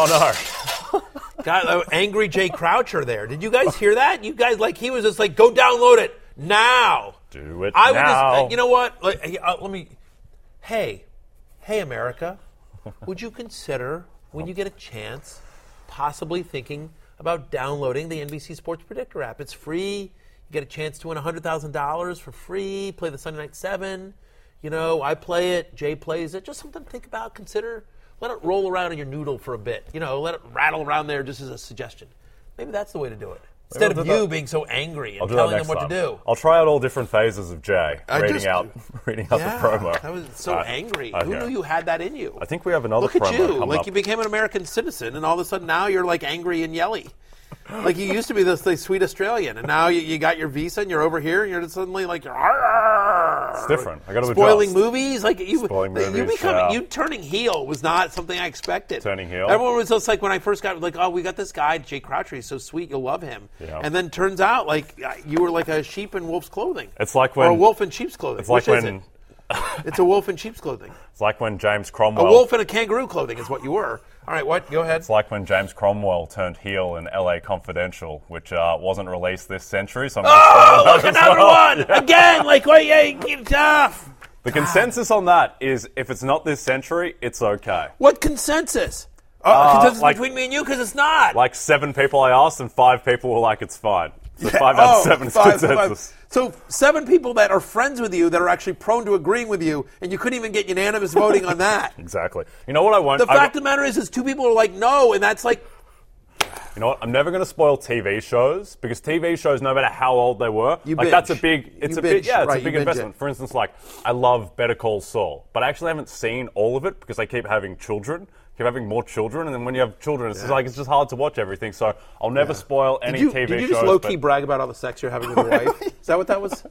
Speaker 7: Oh, no.
Speaker 5: Got uh, angry Jay Croucher there. Did you guys hear that? You guys, like, he was just like, go download it now.
Speaker 7: Do it
Speaker 5: I
Speaker 7: now.
Speaker 5: would just, uh, you know what? Like, hey, uh, let me, hey, hey, America, would you consider, when you get a chance, possibly thinking about downloading the N B C Sports Predictor app? It's free. You get a chance to win one hundred thousand dollars for free. Play the Sunday Night Seven. You know, I play it. Jay plays it. Just something to think about. Consider. Let it roll around in your noodle for a bit. You know, let it rattle around there just as a suggestion. Maybe that's the way to do it. Instead
Speaker 7: I'll
Speaker 5: of
Speaker 7: do
Speaker 5: you
Speaker 7: that.
Speaker 5: being so angry
Speaker 7: I'll
Speaker 5: and
Speaker 7: do that
Speaker 5: telling them
Speaker 7: next
Speaker 5: what
Speaker 7: time.
Speaker 5: to do.
Speaker 7: I'll try out all different phases of Jay
Speaker 5: I
Speaker 7: reading
Speaker 5: just-
Speaker 7: out, reading out
Speaker 5: Yeah,
Speaker 7: the promo.
Speaker 5: I was so
Speaker 7: Uh,
Speaker 5: angry.
Speaker 7: okay.
Speaker 5: Who knew you had that in you?
Speaker 7: I think we have another
Speaker 5: Look at
Speaker 7: promo
Speaker 5: you.
Speaker 7: coming
Speaker 5: Like
Speaker 7: up.
Speaker 5: you became an American citizen, and all of a sudden now you're like angry and yelly. Like you used to be this like, sweet Australian, and now you, you got your visa and you're over here, and you're just suddenly like
Speaker 7: It's different. I got to
Speaker 5: spoiling
Speaker 7: adjust.
Speaker 5: movies. Like you,
Speaker 7: Spoiling
Speaker 5: you
Speaker 7: movies,
Speaker 5: become
Speaker 7: yeah.
Speaker 5: you turning heel was not something I expected.
Speaker 7: Turning heel?
Speaker 5: Everyone was just like when I first got like, oh, we got this guy Jay Croucher. He's so sweet, you'll love him.
Speaker 7: Yeah.
Speaker 5: And then turns out like you were like a sheep in wolf's clothing.
Speaker 7: It's like
Speaker 5: or a
Speaker 7: when-
Speaker 5: wolf in sheep's clothing.
Speaker 7: It's like
Speaker 5: Which is
Speaker 7: when
Speaker 5: it? It's a wolf in sheep's clothing.
Speaker 7: it's like when James
Speaker 5: A
Speaker 7: Cromwell.
Speaker 5: wolf in a kangaroo clothing is what you were. All right, what? Go ahead.
Speaker 7: It's like when James Cromwell turned heel in L A Confidential, which uh, wasn't released this century. So I'm
Speaker 5: Oh,
Speaker 7: gonna
Speaker 5: look,
Speaker 7: spoil that as
Speaker 5: another
Speaker 7: well.
Speaker 5: one
Speaker 7: Yeah.
Speaker 5: again. Like, wait, yeah, get tough.
Speaker 7: The consensus on that is if it's not this century, it's okay.
Speaker 5: What consensus? Oh,
Speaker 7: Uh,
Speaker 5: consensus
Speaker 7: like-
Speaker 5: between me and you because it's not.
Speaker 7: Like seven people I asked, and five people were like, "It's fine." So
Speaker 5: Yeah,
Speaker 7: five out
Speaker 5: oh,
Speaker 7: of seven is
Speaker 5: five,
Speaker 7: consensus.
Speaker 5: five. So seven people that are friends with you that are actually prone to agreeing with you, and you couldn't even get unanimous voting on that.
Speaker 7: Exactly. You know what I won't.
Speaker 5: The
Speaker 7: I-
Speaker 5: fact of the matter is, is two people are like no, and that's like
Speaker 7: You know what? I'm never going to spoil T V shows because T V shows, no matter how old they were,
Speaker 5: You
Speaker 7: like
Speaker 5: binge.
Speaker 7: that's a big. It's
Speaker 5: You
Speaker 7: a big.
Speaker 5: binge,
Speaker 7: Yeah, it's
Speaker 5: right,
Speaker 7: a
Speaker 5: you
Speaker 7: big
Speaker 5: binge
Speaker 7: investment.
Speaker 5: it.
Speaker 7: For instance, like I love Better Call Saul, but I actually haven't seen all of it because I keep having children, keep having more children, and then when you have children, it's just like it's just hard to watch everything. So I'll never spoil any
Speaker 5: did you,
Speaker 7: T V
Speaker 5: did you
Speaker 7: shows.
Speaker 5: just low key
Speaker 7: but-
Speaker 5: brag about all the sex you're having with your wife? Is that what that was?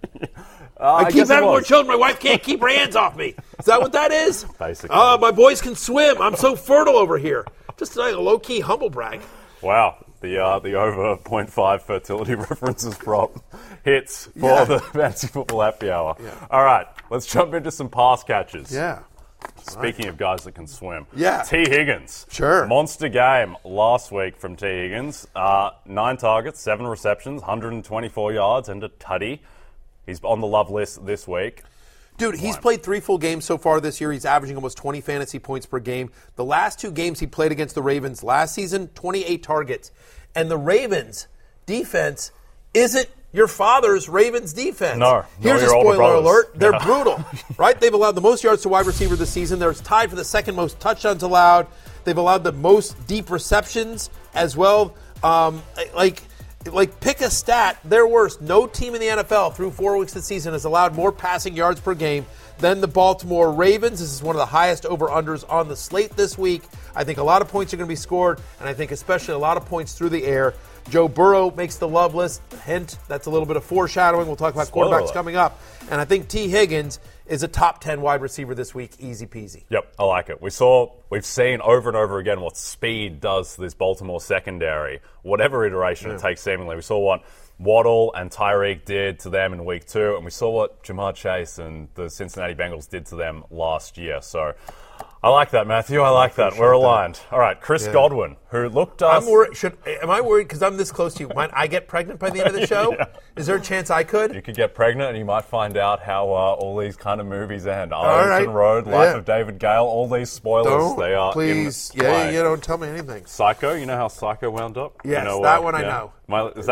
Speaker 7: Uh,
Speaker 5: I,
Speaker 7: I
Speaker 5: keep
Speaker 7: guess it
Speaker 5: having more
Speaker 7: was.
Speaker 5: children. My wife can't keep her hands off me. Is that what that is?
Speaker 7: Basically.
Speaker 5: Uh, my boys can swim. I'm so fertile over here. Just like a low key humble brag.
Speaker 7: Wow, the uh, the over zero point five fertility references prop hits for
Speaker 5: Yeah.
Speaker 7: the Fantasy Football Happy Hour. All right, let's jump into some pass catches.
Speaker 5: Yeah.
Speaker 7: Speaking of guys that can swim,
Speaker 5: Yeah.
Speaker 7: T. Higgins.
Speaker 5: Sure.
Speaker 7: Monster game last week from T. Higgins. Uh, nine targets, seven receptions, one hundred twenty-four yards, and a tutty. He's on the love list this week.
Speaker 5: Dude, he's played three full games so far this year. He's averaging almost twenty fantasy points per game. The last two games he played against the Ravens last season, twenty-eight targets. And the Ravens defense isn't your father's Ravens defense.
Speaker 7: No, no,
Speaker 5: Here's a
Speaker 7: your older
Speaker 5: spoiler
Speaker 7: brothers.
Speaker 5: alert. They're
Speaker 7: Yeah.
Speaker 5: brutal, right? They've allowed the most yards to wide receiver this season. They're tied for the second most touchdowns allowed. They've allowed the most deep receptions as well. Um, like... Like, pick a stat. They're worse. No team in the N F L through four weeks of the season has allowed more passing yards per game than the Baltimore Ravens. This is one of the highest over-unders on the slate this week. I think a lot of points are going to be scored, and I think especially a lot of points through the air. Joe Burrow makes the love list. Hint, that's a little bit of foreshadowing. We'll talk about
Speaker 7: Spoiler
Speaker 5: quarterbacks
Speaker 7: alert.
Speaker 5: coming up. And I think T. Higgins is a top ten wide receiver this week. Easy peasy.
Speaker 7: Yep, I like it. We saw, we've seen over and over again what speed does to this Baltimore secondary, whatever iteration it takes seemingly. We saw what Waddle and Tyreek did to them in week two, and we saw what Jamar Chase and the Cincinnati Bengals did to them last year. So I like that, Matthew. I like that. We're aligned. All right, Chris Godwin, who looked us...
Speaker 5: I'm worried. Should, am I worried because I'm this close to you? Might I get pregnant by the end of the show?
Speaker 7: Yeah.
Speaker 5: Is there a chance I could?
Speaker 7: You could get pregnant and you might find out how uh, all these kind of movies end.
Speaker 5: All
Speaker 7: Arlington
Speaker 5: right.
Speaker 7: Road, Life
Speaker 5: Yeah.
Speaker 7: of David Gale, all these spoilers,
Speaker 5: Don't,
Speaker 7: they are
Speaker 5: please.
Speaker 7: in
Speaker 5: Yeah,
Speaker 7: play.
Speaker 5: yeah, don't tell me anything.
Speaker 7: Psycho, you know how Psycho wound up?
Speaker 5: Yes,
Speaker 7: you know,
Speaker 5: that
Speaker 7: uh,
Speaker 5: one I
Speaker 7: yeah.
Speaker 5: know.
Speaker 7: My, is that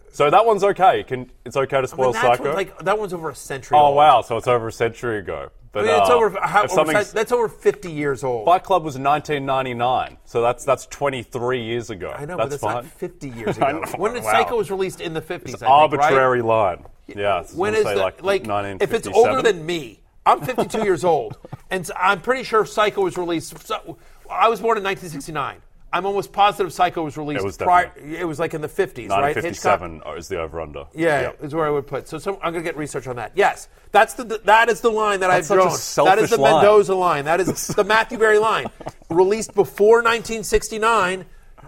Speaker 7: So that one's okay. Can it's okay to spoil
Speaker 5: I mean, that's
Speaker 7: Psycho?
Speaker 5: like that one's over a century.
Speaker 7: Oh
Speaker 5: old.
Speaker 7: wow! So it's over a century ago. But
Speaker 5: I mean, it's
Speaker 7: uh,
Speaker 5: over. How,
Speaker 7: if
Speaker 5: over
Speaker 7: something's-
Speaker 5: that's over fifty years old.
Speaker 7: Fight Club was nineteen ninety-nine, so that's that's twenty-three years ago.
Speaker 5: I know,
Speaker 7: that's
Speaker 5: but that's
Speaker 7: fine.
Speaker 5: not fifty years
Speaker 7: I
Speaker 5: ago.
Speaker 7: know.
Speaker 5: When did
Speaker 7: Wow.
Speaker 5: Psycho was released in the fifties?
Speaker 7: It's
Speaker 5: I think,
Speaker 7: arbitrary
Speaker 5: right?
Speaker 7: line. Yeah. it's
Speaker 5: When
Speaker 7: gonna
Speaker 5: is
Speaker 7: say
Speaker 5: the,
Speaker 7: like,
Speaker 5: like
Speaker 7: nineteen
Speaker 5: if it's
Speaker 7: fifty-seven?
Speaker 5: older than me? I'm fifty-two years old, and so I'm pretty sure Psycho was released. So, I was born in nineteen sixty-nine. I'm almost positive Psycho was released
Speaker 7: It was
Speaker 5: prior.
Speaker 7: definitely-
Speaker 5: It was like in the fifties, right?
Speaker 7: nineteen fifty-seven is the over/under.
Speaker 5: Yeah,
Speaker 7: Yep.
Speaker 5: is where I would put. So some, I'm going to get research on that. Yes, that's the, the that is the line that
Speaker 7: That's
Speaker 5: I've
Speaker 7: such a
Speaker 5: drawn. That
Speaker 7: selfish
Speaker 5: is the
Speaker 7: line.
Speaker 5: Mendoza line. That is the Matthew Berry line. Released before nineteen sixty-nine.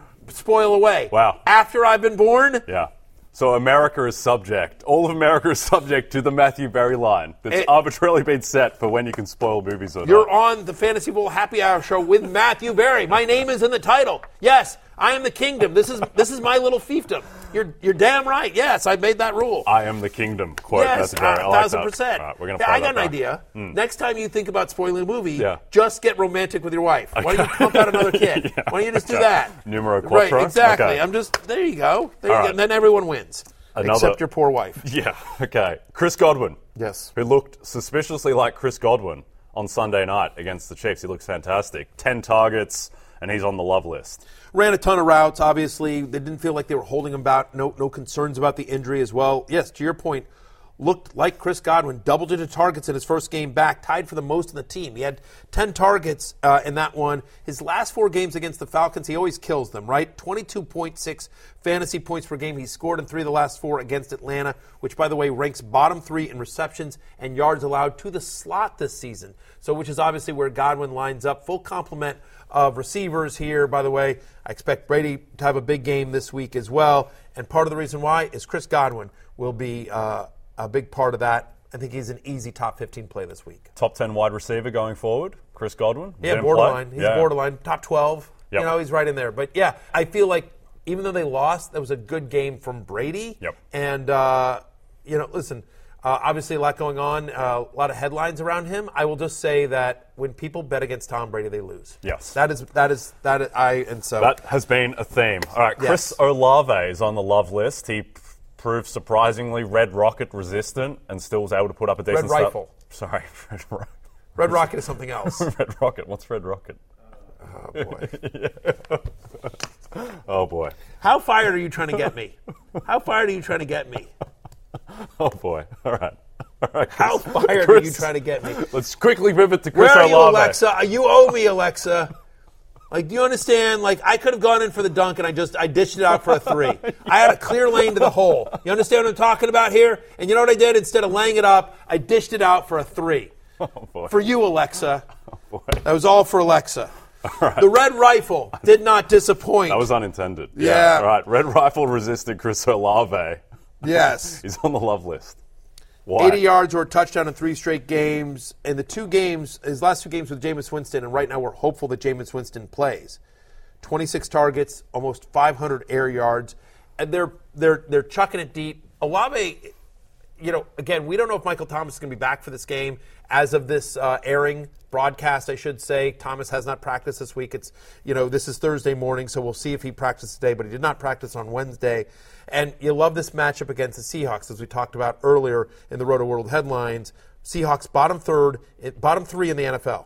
Speaker 5: Spoil away.
Speaker 7: Wow.
Speaker 5: After I've been born.
Speaker 7: Yeah. So America is subject. All of America is subject to the Matthew Berry line that's
Speaker 5: It-
Speaker 7: arbitrarily been set for when you can spoil movies or
Speaker 5: You're
Speaker 7: not.
Speaker 5: on the Fantasy Bowl Happy Hour show with Matthew Berry. My name is in the title. Yes, I am the kingdom. This is this is my little fiefdom. You're you're damn right. Yes, I made that rule.
Speaker 7: I am the kingdom. Quote
Speaker 5: Yes,
Speaker 7: Matthew Berry. I
Speaker 5: a
Speaker 7: like
Speaker 5: thousand
Speaker 7: that.
Speaker 5: percent.
Speaker 7: All right, we're gonna
Speaker 5: Yeah,
Speaker 7: play
Speaker 5: I got
Speaker 7: that
Speaker 5: an
Speaker 7: back.
Speaker 5: idea.
Speaker 7: Mm.
Speaker 5: Next time you think about spoiling a movie,
Speaker 7: Yeah.
Speaker 5: just get romantic with your wife. Why don't you pump out another kid?
Speaker 7: Yeah,
Speaker 5: Why don't you just do
Speaker 7: okay.
Speaker 5: that?
Speaker 7: Numero quattro?
Speaker 5: Right, exactly.
Speaker 7: Okay.
Speaker 5: I'm just there. You go. There you
Speaker 7: All
Speaker 5: go.
Speaker 7: right.
Speaker 5: And then everyone wins,
Speaker 7: Another-
Speaker 5: except your poor wife.
Speaker 7: Yeah, okay. Chris Godwin.
Speaker 5: Yes.
Speaker 7: Who looked suspiciously like Chris Godwin on Sunday night against the Chiefs. He looks fantastic. Ten targets, and he's on the love list.
Speaker 5: Ran a ton of routes, obviously. They didn't feel like they were holding him back. No, no concerns about the injury as well. Yes, to your point, looked like Chris Godwin. Double-digit targets in his first game back, tied for the most in the team. He had ten targets uh, in that one. His last four games against the Falcons, he always kills them, right? twenty-two point six fantasy points per game. He scored in three of the last four against Atlanta, which, by the way, ranks bottom three in receptions and yards allowed to the slot this season. So, which is obviously where Godwin lines up. Full complement of receivers here, by the way. I expect Brady to have a big game this week as well. And part of the reason why is Chris Godwin will be uh, a big part of that. I think he's an easy top fifteen play this week.
Speaker 7: Top ten wide receiver going forward, Chris Godwin.
Speaker 5: Yeah,
Speaker 7: Didn't
Speaker 5: borderline.
Speaker 7: play.
Speaker 5: He's
Speaker 7: Yeah.
Speaker 5: borderline. Top twelve.
Speaker 7: Yep.
Speaker 5: You know, he's right in there. But yeah, I feel like even though they lost, that was a good game from Brady.
Speaker 7: Yep.
Speaker 5: And, uh, you know, listen, uh, obviously a lot going on, uh, a lot of headlines around him. I will just say that when people bet against Tom Brady, they lose.
Speaker 7: Yes.
Speaker 5: That is, that is, that is, I, and so.
Speaker 7: That has been a theme. All right, Chris
Speaker 5: Yes.
Speaker 7: Olave is on the love list. He p- proved surprisingly Red Rocket resistant and still was able to put up a decent
Speaker 5: Red
Speaker 7: start-
Speaker 5: Rifle.
Speaker 7: Sorry, Red, Ro-
Speaker 5: Red Rocket is something else.
Speaker 7: Red Rocket. What's Red Rocket?
Speaker 5: Oh, boy.
Speaker 7: Oh, boy.
Speaker 5: How fired are you trying to get me? How fired are you trying to get me?
Speaker 7: Oh, boy. All right. All right,
Speaker 5: How
Speaker 7: Chris.
Speaker 5: fired are
Speaker 7: Chris,
Speaker 5: you trying to get me?
Speaker 7: Let's quickly pivot to
Speaker 5: Where
Speaker 7: Chris
Speaker 5: are you,
Speaker 7: Olave.
Speaker 5: Alexa? You owe me, Alexa. Like, do you understand? Like, I could have gone in for the dunk and I just I dished it out for a three. I had a clear lane to the hole. You understand what I'm talking about here? And you know what I did? Instead of laying it up, I dished it out for a three.
Speaker 7: Oh, boy.
Speaker 5: For you, Alexa.
Speaker 7: Oh, boy.
Speaker 5: That was all for Alexa. The Red Rifle did not disappoint.
Speaker 7: That was unintended.
Speaker 5: Yeah.
Speaker 7: All right. Red Rifle resisted Chris Olave.
Speaker 5: Yes.
Speaker 7: He's on the love list. Why?
Speaker 5: eighty yards or a touchdown in three straight games. In the two games, his last two games with Jameis Winston, and right now we're hopeful that Jameis Winston plays. twenty-six targets, almost five hundred air yards, and they're they're they're chucking it deep. Olave, you know, again, we don't know if Michael Thomas is going to be back for this game. As of this uh, airing broadcast, I should say, Thomas has not practiced this week. It's, you know, this is Thursday morning, so we'll see if he practiced today, but he did not practice on Wednesday. And you love this matchup against the Seahawks, as we talked about earlier in the Roto World headlines. Seahawks bottom third, bottom three in the N F L.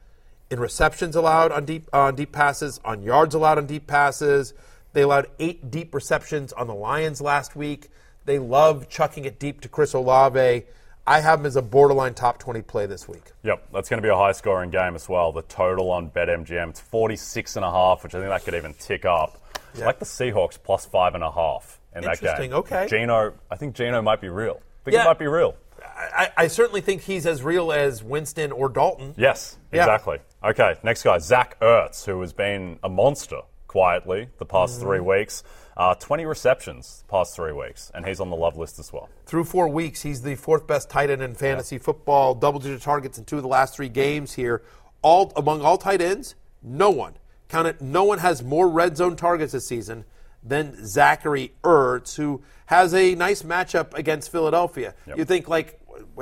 Speaker 5: In receptions allowed on deep on deep passes, on yards allowed on deep passes. They allowed eight deep receptions on the Lions last week. They love chucking it deep to Chris Olave. I have him as a borderline top twenty play this week.
Speaker 7: Yep, that's going to be a high-scoring game as well. The total on BetMGM, it's forty-six and a half, which I think that could even tick up.
Speaker 5: Yeah.
Speaker 7: I like the Seahawks plus five and a half in that game.
Speaker 5: Interesting, okay.
Speaker 7: Geno, I think Geno might be real. I think
Speaker 5: Yeah.
Speaker 7: it might be real.
Speaker 5: I, I certainly think he's as real as Winston or Dalton.
Speaker 7: Yes,
Speaker 5: Yeah.
Speaker 7: exactly. Okay, next guy, Zach Ertz, who has been a monster quietly the past
Speaker 5: Mm-hmm.
Speaker 7: three weeks. Uh, twenty receptions the past three weeks, and he's on the love list as well.
Speaker 5: Through four weeks, he's the fourth best tight end in fantasy football. Double-digit targets in two of the last three games here. All among all tight ends, no one, count it, no one has more red zone targets this season than Zachary Ertz, who has a nice matchup against Philadelphia.
Speaker 7: Yep.
Speaker 5: You think like, wait,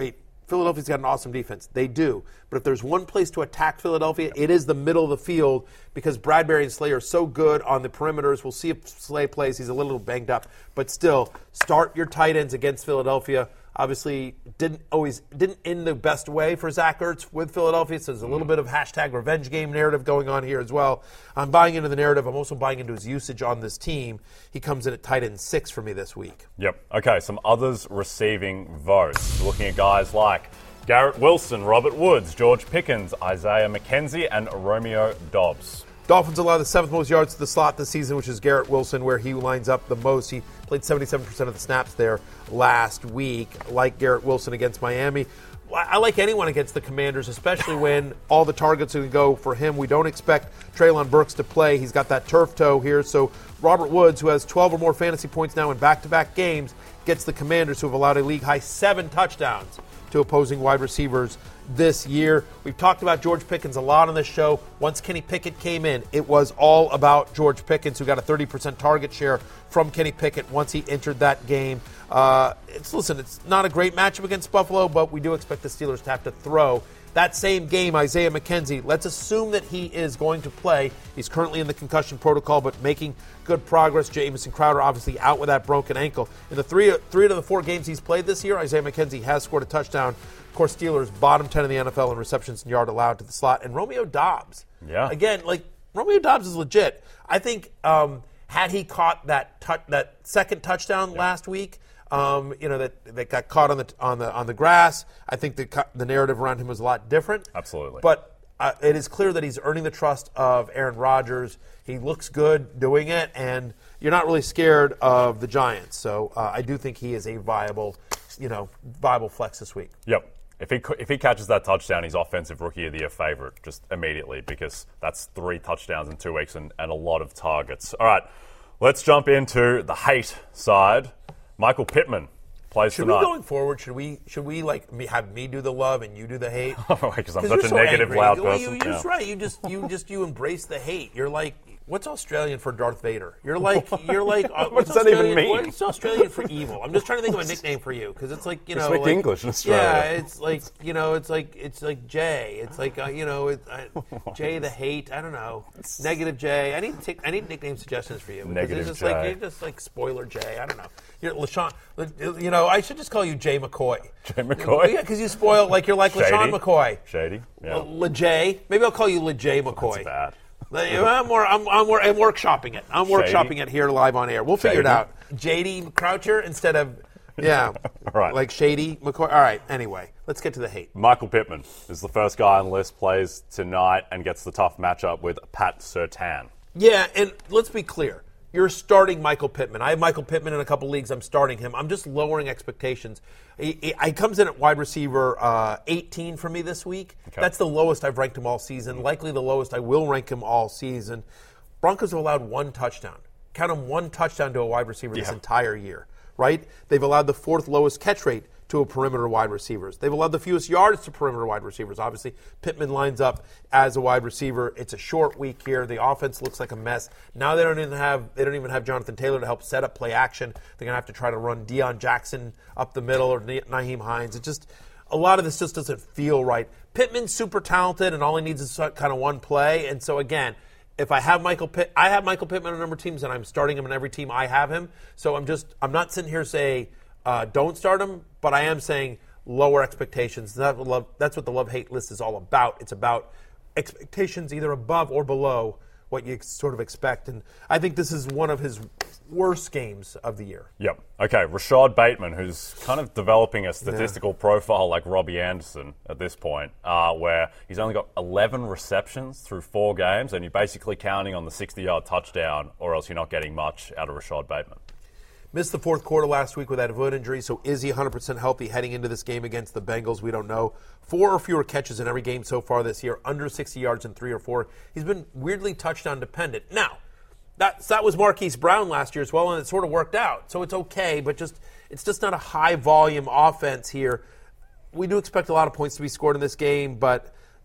Speaker 5: Philadelphia's got an awesome defense. They do. But if there's one place to attack Philadelphia, it is the middle of the field because Bradbury and Slay are so good on the perimeters. We'll see if Slay plays. He's a little banged up. But still, start your tight ends against Philadelphia. Obviously, didn't always didn't end the best way for Zach Ertz with Philadelphia. So there's a little bit of hashtag revenge game narrative going on here as well. I'm buying into the narrative. I'm also buying into his usage on this team. He comes in at tight end six for me this week.
Speaker 7: Yep. Okay, some others receiving votes. Looking at guys like Garrett Wilson, Robert Woods, George Pickens, Isaiah McKenzie, and Romeo Doubs.
Speaker 5: Dolphins allow the seventh most yards to the slot this season, which is Garrett Wilson, where he lines up the most. He played seventy-seven percent of the snaps there last week, like Garrett Wilson against Miami. I like anyone against the Commanders, especially when all the targets are going to go for him. We don't expect Treylon Burks to play. He's got that turf toe here. So Robert Woods, who has twelve or more fantasy points now in back-to-back games, gets the Commanders, who have allowed a league-high seven touchdowns to opposing wide receivers this year. We've talked about George Pickens a lot on this show. Once Kenny Pickett came in, it was all about George Pickens, who got a thirty percent target share from Kenny Pickett once he entered that game. Uh, it's listen, it's not a great matchup against Buffalo, but we do expect the Steelers to have to throw. That same game, Isaiah McKenzie, let's assume that he is going to play. He's currently in the concussion protocol, but making good progress. Jamison Crowder obviously out with that broken ankle. In the three, three out of the four games he's played this year, Isaiah McKenzie has scored a touchdown. Of course, Steelers bottom ten in the N F L in receptions and yard allowed to the slot. And Romeo Doubs.
Speaker 7: Yeah.
Speaker 5: Again, like, Romeo Doubs is legit. I think um, had he caught that tu- that second touchdown yeah. last week, Um, you know that, that got caught on the on the on the grass. I think the the narrative around him was a lot different.
Speaker 7: Absolutely.
Speaker 5: But uh, it is clear that he's earning the trust of Aaron Rodgers. He looks good doing it, and you're not really scared of the Giants. So uh, I do think he is a viable, you know, viable flex this week.
Speaker 7: Yep. If he if he catches that touchdown, he's offensive rookie of the year favorite just immediately because that's three touchdowns in two weeks and, and a lot of targets. All right, let's jump into the hate side. Michael Pittman plays
Speaker 5: should
Speaker 7: tonight.
Speaker 5: we going forward? Should we should we like me, have me do the love and you do the hate?
Speaker 7: Because I'm such a so negative,
Speaker 5: angry.
Speaker 7: loud
Speaker 5: well,
Speaker 7: person.
Speaker 5: You, you're
Speaker 7: yeah.
Speaker 5: right. You just you just you embrace the hate. You're like, what's Australian for Darth Vader? You're like you're like uh,
Speaker 7: what does that
Speaker 5: Australian,
Speaker 7: even mean?
Speaker 5: What's Australian for evil? I'm just trying to think of a nickname for you because it's like you know,
Speaker 7: speak
Speaker 5: like,
Speaker 7: English in Australia.
Speaker 5: Yeah, it's like you know, it's like it's like Jay. It's like uh, you know, it's, uh, Jay the hate. I don't know, negative Jay. I need to take, I need nickname suggestions for you.
Speaker 7: Negative
Speaker 5: it's just
Speaker 7: Jay.
Speaker 5: like you're just like spoiler Jay. I don't know. You're LaShawn. You know, I should just call you Jay McCoy.
Speaker 7: Jay McCoy?
Speaker 5: Yeah, because you spoil like you're like
Speaker 7: Shady.
Speaker 5: LaShawn McCoy.
Speaker 7: Shady. Yeah.
Speaker 5: LeJay. Maybe I'll call you LeJay McCoy.
Speaker 7: That's bad.
Speaker 5: I'm, more, I'm, I'm, more, I'm workshopping it. I'm
Speaker 7: Shady.
Speaker 5: workshopping it here live on air. We'll figure
Speaker 7: Shady.
Speaker 5: it out. J D Croucher instead of, yeah,
Speaker 7: right.
Speaker 5: like Shady McCoy. All right, anyway, let's get to the hate.
Speaker 7: Michael Pittman is the first guy on the list, plays tonight and gets the tough matchup with Pat Surtain.
Speaker 5: Yeah, and let's be clear. You're starting Michael Pittman. I have Michael Pittman in a couple leagues. I'm starting him. I'm just lowering expectations. He, he, he comes in at wide receiver uh, eighteen for me this week. Okay. That's the lowest I've ranked him all season. Likely the lowest I will rank him all season. Broncos have allowed one touchdown. Count them one touchdown to a wide receiver yeah. this entire year, right? They've allowed the fourth lowest catch rate to a perimeter wide receivers. They've allowed the fewest yards to perimeter wide receivers. Obviously, Pittman lines up as a wide receiver. It's a short week here. The offense looks like a mess. Now they don't even have they don't even have Jonathan Taylor to help set up play action. They're gonna have to try to run Deion Jackson up the middle or Nyheim Hines. It just a lot of this just doesn't feel right. Pittman's super talented, and all he needs is kind of one play. And so again, if I have Michael Pitt, I have Michael Pittman on a number of teams, and I'm starting him in every team I have him. So I'm just I'm not sitting here saying uh, don't start him, but I am saying lower expectations. That's what, love, that's what the love-hate list is all about. It's about expectations either above or below what you sort of expect. And I think this is one of his worst games of the year.
Speaker 7: Yep. Okay, Rashad Bateman, who's kind of developing a statistical yeah. profile like Robbie Anderson at this point, uh, where he's only got eleven receptions through four games, and you're basically counting on the sixty-yard touchdown, or else you're not getting much out of Rashad Bateman.
Speaker 5: Missed the fourth quarter last week with that foot injury, so is he one hundred percent healthy heading into this game against the Bengals? We don't know. Four or fewer catches in every game so far this year, under sixty yards in three or four. He's been weirdly touchdown dependent. Now, that, that was Marquise Brown last year as well, and it sort of worked out. So it's okay, but just it's just not a high-volume offense here. We do expect a lot of points to be scored in this game, but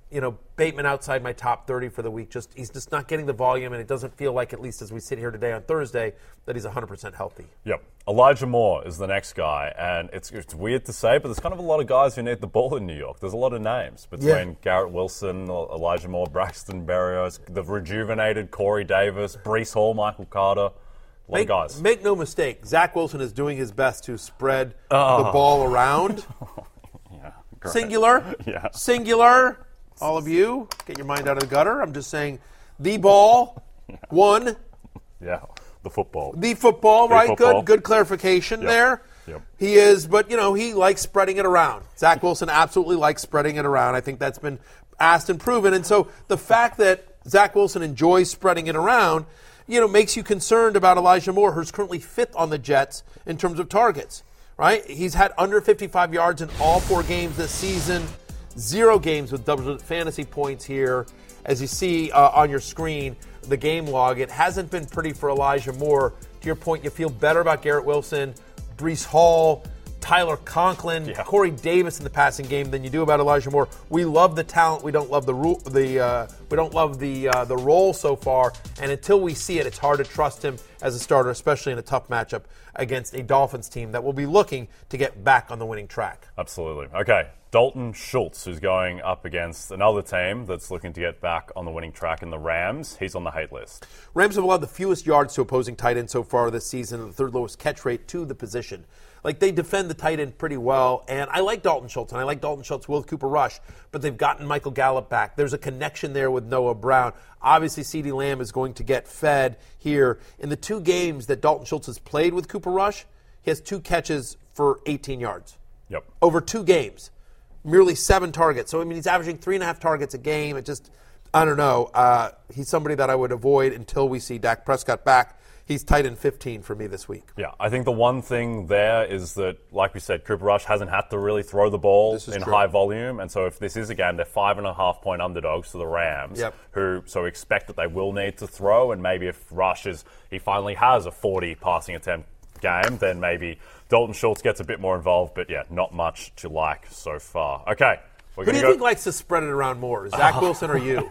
Speaker 5: you know, Bateman outside my top thirty for the week. Just he's just not getting the volume, and it doesn't feel like, at least as we sit here today on Thursday, that he's one hundred percent healthy.
Speaker 7: Yep. Elijah Moore is the next guy, and it's it's weird to say, but there's kind of a lot of guys who need the ball in New York. There's a lot of names between
Speaker 5: Yeah.
Speaker 7: Garrett Wilson, Elijah Moore, Braxton Berrios, the rejuvenated Corey Davis, Breece Hall, Michael Carter. A lot
Speaker 5: Make,
Speaker 7: of guys.
Speaker 5: make no mistake, Zach Wilson is doing his best to spread
Speaker 7: Oh.
Speaker 5: the ball around.
Speaker 7: Yeah, great.
Speaker 5: Singular.
Speaker 7: Yeah.
Speaker 5: Singular. All of you, get your mind out of the gutter. I'm just saying, the ball, one,
Speaker 7: Yeah, the football.
Speaker 5: the football,
Speaker 7: The
Speaker 5: right?
Speaker 7: football.
Speaker 5: Good, good clarification
Speaker 7: Yep.
Speaker 5: there.
Speaker 7: Yep.
Speaker 5: He is, but you know, he likes spreading it around. Zach Wilson absolutely likes spreading it around. I think that's been asked and proven. And so the fact that Zach Wilson enjoys spreading it around, you know, makes you concerned about Elijah Moore, who's currently fifth on the Jets in terms of targets, right? He's had under fifty-five yards in all four games this season. Zero games with double fantasy points here. As you see uh, on your screen, the game log, it hasn't been pretty for Elijah Moore. To your point, you feel better about Garrett Wilson, Breece Hall, Tyler Conklin,
Speaker 7: Yeah.
Speaker 5: Corey Davis in the passing game than you do about Elijah Moore. We love the talent. We don't love the ru- the uh, we don't love the uh, the role so far. And until we see it, it's hard to trust him as a starter, especially in a tough matchup against a Dolphins team that will be looking to get back on the winning track.
Speaker 7: Absolutely. Okay, Dalton Schultz, who's going up against another team that's looking to get back on the winning track in the Rams. He's on the hate list.
Speaker 5: Rams have allowed the fewest yards to opposing tight ends so far this season, and the third lowest catch rate to the position. Like, they defend the tight end pretty well, and I like Dalton Schultz, and I like Dalton Schultz with Cooper Rush, but they've gotten Michael Gallup back. There's a connection there with Noah Brown. Obviously, CeeDee Lamb is going to get fed here. In the two games that Dalton Schultz has played with Cooper Rush, he has two catches for eighteen yards.
Speaker 7: Yep.
Speaker 5: Over two games. Merely seven targets. So, I mean, he's averaging three and a half targets a game. It just, I don't know. Uh, he's somebody that I would avoid until we see Dak Prescott back. He's tight end fifteen for me this week.
Speaker 7: Yeah, I think the one thing there is that, like we said, Cooper Rush hasn't had to really throw the ball
Speaker 5: This is
Speaker 7: in
Speaker 5: true.
Speaker 7: high volume. And so if this is a game, they're five and a half point underdogs to the Rams,
Speaker 5: Yep.
Speaker 7: who so expect that they will need to throw. And maybe if Rush is, he finally has a forty passing attempt game, then maybe Dalton Schultz gets a bit more involved. But yeah, not much to like so far. Okay. We're
Speaker 5: Who do
Speaker 7: gonna
Speaker 5: you
Speaker 7: go-
Speaker 5: think likes to spread it around more, Zach Wilson or you?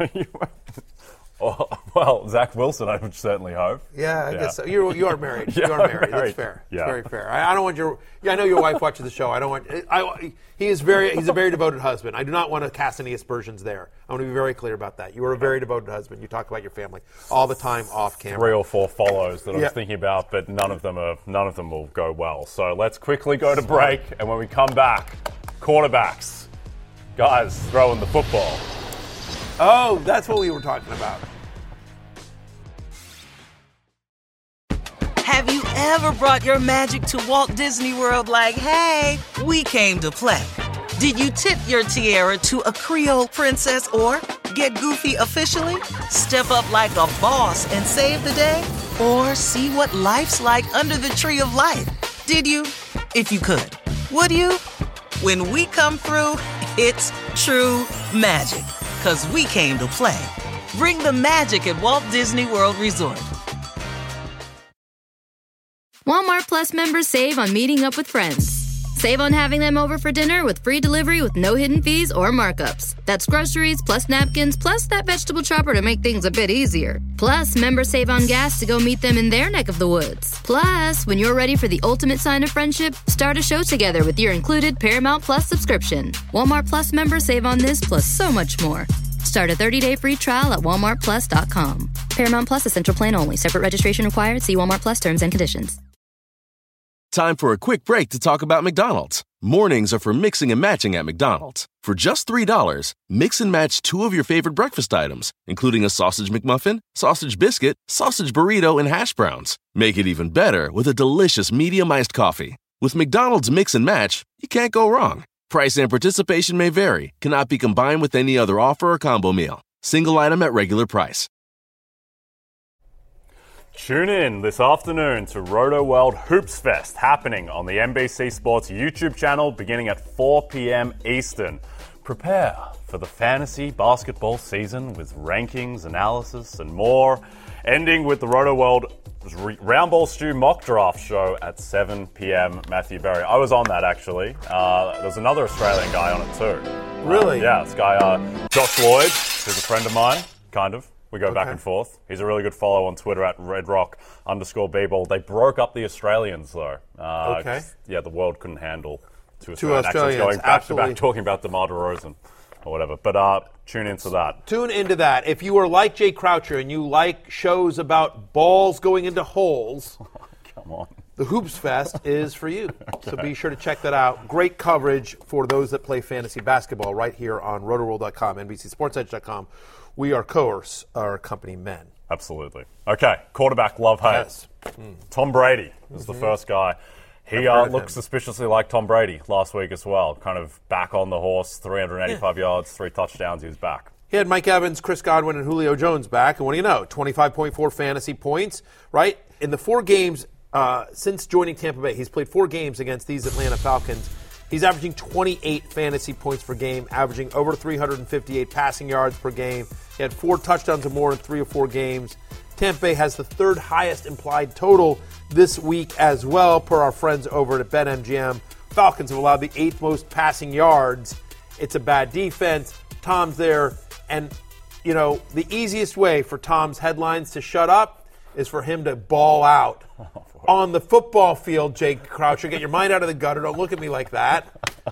Speaker 7: Oh, well, Zach Wilson, I would certainly hope.
Speaker 5: Yeah, I
Speaker 7: Yeah.
Speaker 5: guess so. You're, you are married.
Speaker 7: Yeah,
Speaker 5: you are married.
Speaker 7: I'm married.
Speaker 5: That's fair.
Speaker 7: Yeah.
Speaker 5: It's very fair. I, I don't want your. Yeah, I know your wife watches the show. I don't want. I, he is very. He's a very devoted husband. I do not want to cast any aspersions there. I want to be very clear about that. You are a very devoted husband. You talk about your family all the time off camera.
Speaker 7: Three or four follows that I
Speaker 5: Yeah.
Speaker 7: was thinking about, but none of them are none of them will go well. So let's quickly go to break, and when we come back, quarterbacks, guys throwing the football.
Speaker 5: Oh, that's what we were talking about.
Speaker 1: Have you ever brought your magic to Walt Disney World like, hey, we came to play? Did you tip your tiara to a Creole princess or get goofy officially? Step up like a boss and save the day? Or see what life's like under the tree of life? Did you? If you could. Would you? When we come through, it's true magic. 'Cause we came to play. Bring the magic at Walt Disney World Resort.
Speaker 9: Walmart Plus members save on meeting up with friends. Save on having them over for dinner with free delivery with no hidden fees or markups. That's groceries, plus napkins, plus that vegetable chopper to make things a bit easier. Plus, members save on gas to go meet them in their neck of the woods. Plus, when you're ready for the ultimate sign of friendship, start a show together with your included Paramount Plus subscription. Walmart Plus members save on this plus so much more. Start a thirty-day free trial at walmart plus dot com. Paramount Plus Essential Plan only. Separate registration required. See Walmart Plus terms and conditions.
Speaker 2: Time for a quick break to talk about McDonald's. Mornings are for mixing and matching at McDonald's. For just three dollars, mix and match two of your favorite breakfast items, including a sausage McMuffin, sausage biscuit, sausage burrito, and hash browns. Make it even better with a delicious medium iced coffee. With McDonald's Mix and Match, you can't go wrong. Price and participation may vary, cannot be combined with any other offer or combo meal. Single item at regular price.
Speaker 7: Tune in this afternoon to Roto World Hoops Fest happening on the N B C Sports YouTube channel beginning at four p.m. Eastern. Prepare for for the fantasy basketball season with rankings, analysis, and more, ending with the Roto World Round Ball Stew mock draft show at seven p.m. Matthew Berry. I was on that, actually. Uh, there's another Australian guy on it, too.
Speaker 5: Really?
Speaker 7: Uh, yeah, this guy, uh, Josh Lloyd, who's a friend of mine, kind of. We go okay. back and forth. He's a really good follow on Twitter at redrock underscore b-ball. They broke up the Australians, though. Uh,
Speaker 5: okay.
Speaker 7: Yeah, the world couldn't handle two
Speaker 5: Two
Speaker 7: Australian
Speaker 5: Australians,
Speaker 7: accents going back
Speaker 5: absolutely.
Speaker 7: to back talking about DeMar DeRozan or whatever. But uh, tune into that.
Speaker 5: Tune into that. If you are like Jay Croucher and you like shows about balls going into holes,
Speaker 7: come on.
Speaker 5: The Hoops Fest is for you.
Speaker 7: Okay.
Speaker 5: So be sure to check that out. Great coverage for those that play fantasy basketball right here on roto world dot com, N B C Sports Edge dot com. We are, of course, our company men.
Speaker 7: Absolutely. Okay, quarterback love-hate.
Speaker 5: Yes. Mm.
Speaker 7: Tom Brady is
Speaker 5: mm-hmm.
Speaker 7: the first guy. He uh, looked suspiciously like Tom Brady last week as well. Kind of back on the horse, three hundred eighty-five yeah. yards, three touchdowns. He was back.
Speaker 5: He had Mike Evans, Chris Godwin, and Julio Jones back. And what do you know? twenty-five point four fantasy points, right? In the four games uh, since joining Tampa Bay, he's played four games against these Atlanta Falcons. He's averaging twenty-eight fantasy points per game, averaging over three hundred fifty-eight passing yards per game. He had four touchdowns or more in three or four games. Tampa Bay has the third highest implied total this week as well, per our friends over at BetMGM. Falcons have allowed the eighth most passing yards. It's a bad defense. Tom's there. And, you know, the easiest way for Tom's headlines to shut up is for him to ball out. On the football field, Jake Croucher, get your mind out of the gutter. Don't look at me like that.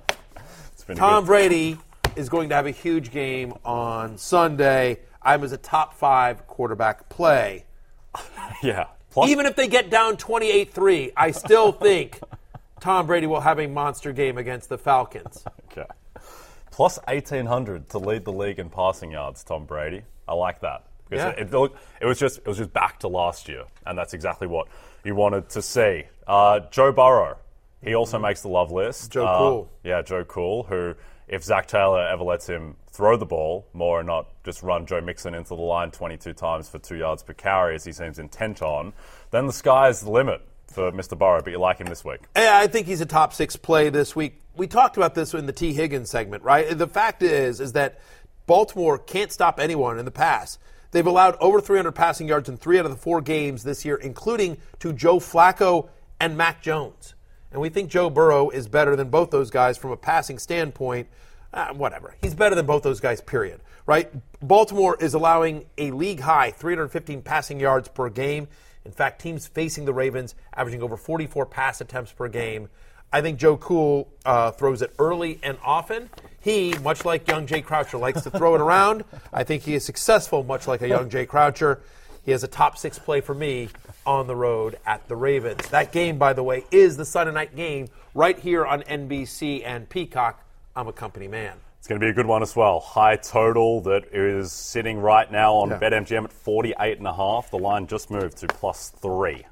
Speaker 5: Tom Brady is going to have a huge game on Sunday. I'm as a top five quarterback play.
Speaker 7: Yeah.
Speaker 5: Plus, even if they get down twenty-eight three, I still think Tom Brady will have a monster game against the Falcons.
Speaker 7: Okay. Plus eighteen hundred to lead the league in passing yards, Tom Brady. I like that. Because
Speaker 5: yeah.
Speaker 7: it, it, it was just it was just back to last year, and that's exactly what you wanted to see. Uh, Joe Burrow, he also makes the love list.
Speaker 5: Joe
Speaker 7: uh,
Speaker 5: Cool.
Speaker 7: Yeah, Joe Cool, who, if Zach Taylor ever lets him throw the ball more and not just run Joe Mixon into the line twenty-two times for two yards per carry, as he seems intent on, then the sky is the limit for Mister Burrow, but you like him this week.
Speaker 5: Yeah, I think he's a top six play this week. We talked about this in the T. Higgins segment, right? The fact is, is that Baltimore can't stop anyone in the pass. They've allowed over three hundred passing yards in three out of the four games this year, including to Joe Flacco and Mac Jones. And we think Joe Burrow is better than both those guys from a passing standpoint. Uh, whatever. He's better than both those guys, period. Right? Baltimore is allowing a league-high three hundred fifteen passing yards per game. In fact, teams facing the Ravens averaging over forty-four pass attempts per game. I think Joe Cool uh, throws it early and often. He, much like young Jay Croucher, likes to throw it around. I think he is successful, much like a young Jay Croucher. He has a top six play for me on the road at the Ravens. That game, by the way, is the Sunday night game right here on N B C and Peacock. I'm a company man.
Speaker 7: It's going to be a good one as well. High total that is sitting right now on yeah. BetMGM at forty-eight and a half. The line just moved to plus three.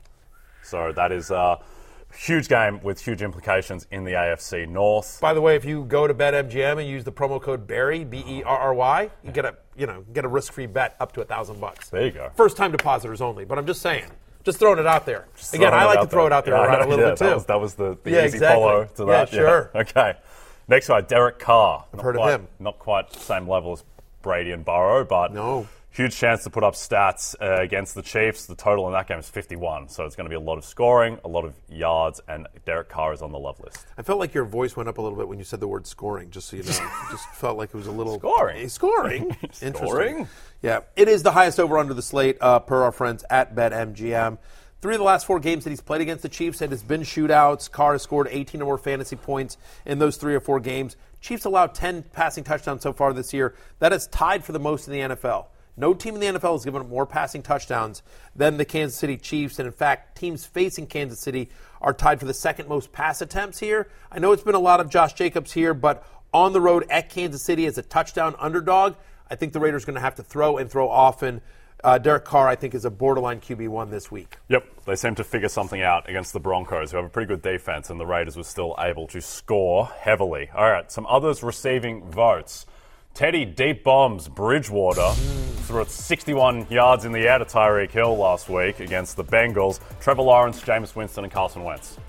Speaker 7: So that is a huge game with huge implications in the A F C North.
Speaker 5: By the way, if you go to BetMGM and use the promo code Berry, B E R R Y, you get a you know get a risk-free bet up to a thousand bucks.
Speaker 7: There you go.
Speaker 5: First-time depositors only. But I'm just saying, just throwing it out there. Just Again, I like to throw there. it out there yeah, around a little
Speaker 7: yeah,
Speaker 5: bit too.
Speaker 7: That was, that was the, the
Speaker 5: yeah,
Speaker 7: easy
Speaker 5: exactly.
Speaker 7: follow to that.
Speaker 5: Yeah, sure.
Speaker 7: Yeah. Okay. Next one, Derek Carr.
Speaker 5: I've
Speaker 7: not
Speaker 5: heard
Speaker 7: quite,
Speaker 5: of him.
Speaker 7: Not quite the same level as Brady and Burrow, but
Speaker 5: no.
Speaker 7: huge chance to put up stats uh, against the Chiefs. The total in that game is fifty-one, so it's going to be a lot of scoring, a lot of yards, and Derek Carr is on the love list.
Speaker 5: I felt like your voice went up a little bit when you said the word scoring, just so you know. It just felt like it was a little...
Speaker 7: Scoring?
Speaker 5: Scoring. Interesting.
Speaker 7: Scoring?
Speaker 5: Yeah. It is the highest over under the slate uh, per our friends at BetMGM. Three of the last four games that he's played against the Chiefs, it has been shootouts. Carr has scored eighteen or more fantasy points in those three or four games. Chiefs allowed ten passing touchdowns so far this year. That is tied for the most in the N F L. No team in the N F L has given up more passing touchdowns than the Kansas City Chiefs. And in fact, teams facing Kansas City are tied for the second most pass attempts here. I know it's been a lot of Josh Jacobs here, but on the road at Kansas City as a touchdown underdog, I think the Raiders are going to have to throw and throw often. Uh, Derek Carr, I think, is a borderline Q B one this week.
Speaker 7: Yep, they seem to figure something out against the Broncos, who have a pretty good defense, and the Raiders were still able to score heavily. All right, some others receiving votes. Teddy Deep Bombs Bridgewater threw it sixty-one yards in the air to Tyreek Hill last week against the Bengals. Trevor Lawrence, Jameis Winston, and Carson Wentz.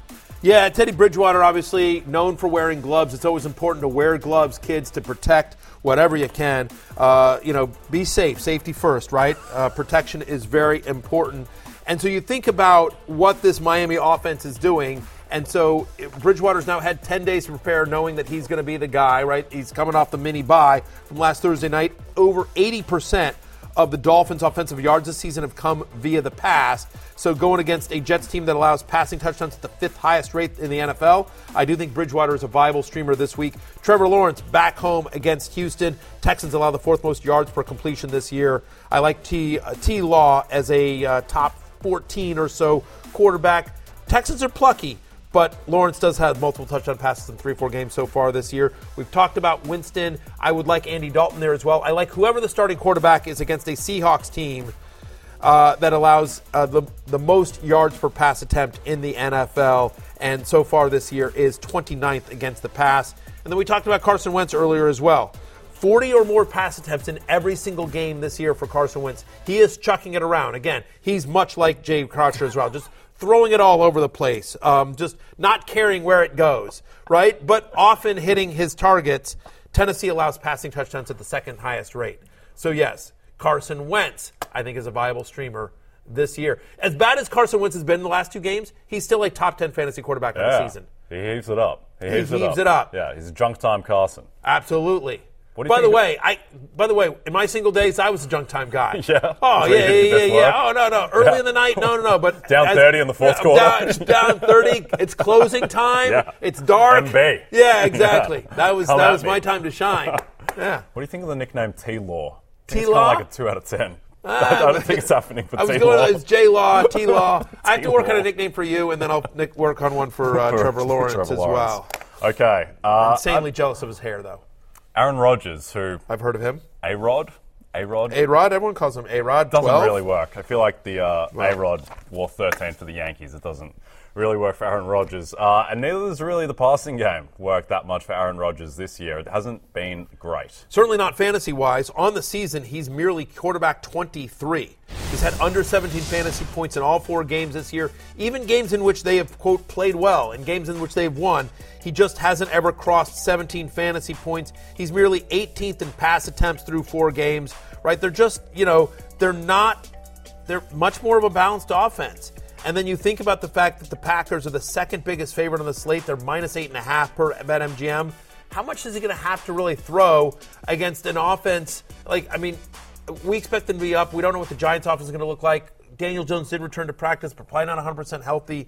Speaker 5: Yeah, Teddy Bridgewater, obviously known for wearing gloves. It's always important to wear gloves, kids, to protect whatever you can. Uh, you know, be safe. Safety first, right? Uh, protection is very important. And so you think about what this Miami offense is doing. And so Bridgewater's now had ten days to prepare, knowing that he's going to be the guy, right? He's coming off the mini bye from last Thursday night. Over eighty percent of the Dolphins' offensive yards this season have come via the pass. So going against a Jets team that allows passing touchdowns at the fifth highest rate in the N F L, I do think Bridgewater is a viable streamer this week. Trevor Lawrence back home against Houston. Texans allow the fourth most yards per completion this year. I like T. Uh, T. Law as a uh, top fourteen or so quarterback. Texans are plucky, but Lawrence does have multiple touchdown passes in three or four games so far this year. We've talked about Winston. I would like Andy Dalton there as well. I like whoever the starting quarterback is against a Seahawks team uh, that allows uh, the, the most yards per pass attempt in the N F L, and so far this year is twenty-ninth against the pass. And then we talked about Carson Wentz earlier as well. forty or more pass attempts in every single game this year for Carson Wentz. He is chucking it around. Again, he's much like Jay Croucher as well, just throwing it all over the place, um, just not caring where it goes, right? But often hitting his targets. Tennessee allows passing touchdowns at the second highest rate. So yes, Carson Wentz, I think, is a viable streamer this year. As bad as Carson Wentz has been in the last two games, he's still a top ten fantasy quarterback
Speaker 7: yeah,
Speaker 5: of the season.
Speaker 7: He heaves it up. He heaves,
Speaker 5: he
Speaker 7: it,
Speaker 5: heaves
Speaker 7: up.
Speaker 5: it up.
Speaker 7: Yeah, he's a junk time Carson.
Speaker 5: Absolutely.
Speaker 7: What do you
Speaker 5: by the
Speaker 7: think
Speaker 5: way, I by the way, in my single days, I was a junk time guy.
Speaker 7: Yeah.
Speaker 5: Oh yeah, yeah, yeah, yeah. Oh no, no. Early
Speaker 7: Yeah.
Speaker 5: in the night, no, no, no. But
Speaker 7: down
Speaker 5: as,
Speaker 7: thirty in the fourth
Speaker 5: yeah,
Speaker 7: quarter.
Speaker 5: Down, it's down thirty. It's closing time.
Speaker 7: Yeah.
Speaker 5: It's dark.
Speaker 7: M B.
Speaker 5: Yeah, exactly.
Speaker 7: Yeah.
Speaker 5: That was
Speaker 7: Come
Speaker 5: that
Speaker 7: at
Speaker 5: was
Speaker 7: me.
Speaker 5: my time to shine. Yeah.
Speaker 7: What do you think of the nickname T-Law?
Speaker 5: T-Law?
Speaker 7: It's kind of like a two out of ten. I don't think it's happening for
Speaker 5: I was
Speaker 7: T-Law.
Speaker 5: going. It's J Law, T Law. I have to work on
Speaker 7: T-Law.
Speaker 5: a nickname for you, and then I'll nick, work on one for uh,
Speaker 7: For-
Speaker 5: Trevor
Speaker 7: for
Speaker 5: Lawrence
Speaker 7: Trevor
Speaker 5: as
Speaker 7: Lawrence.
Speaker 5: well.
Speaker 7: Okay. Uh,
Speaker 5: Insanely jealous of his hair, though.
Speaker 7: Aaron Rodgers, who
Speaker 5: I've heard of him.
Speaker 7: A-Rod, A-Rod
Speaker 5: A-Rod. Everyone calls him A-Rod.
Speaker 7: doesn't
Speaker 5: twelve.
Speaker 7: really work. I feel like the uh,
Speaker 5: Right.
Speaker 7: A-Rod wore thirteen for the Yankees. It doesn't really work for Aaron Rodgers, uh, and neither does really the passing game work that much for Aaron Rodgers this year. It hasn't been great.
Speaker 5: Certainly not fantasy-wise. On the season, he's merely quarterback twenty-three. He's had under seventeen fantasy points in all four games this year, even games in which they have, quote, played well, and games in which they've won. He just hasn't ever crossed seventeen fantasy points. He's merely eighteenth in pass attempts through four games, right? They're just, you know, they're not, they're much more of a balanced offense. And then you think about the fact that the Packers are the second biggest favorite on the slate. They're minus eight and a half per BetMGM. How much is he going to have to really throw against an offense? Like, I mean, we expect them to be up. We don't know what the Giants' offense is going to look like. Daniel Jones did return to practice, but probably not one hundred percent healthy.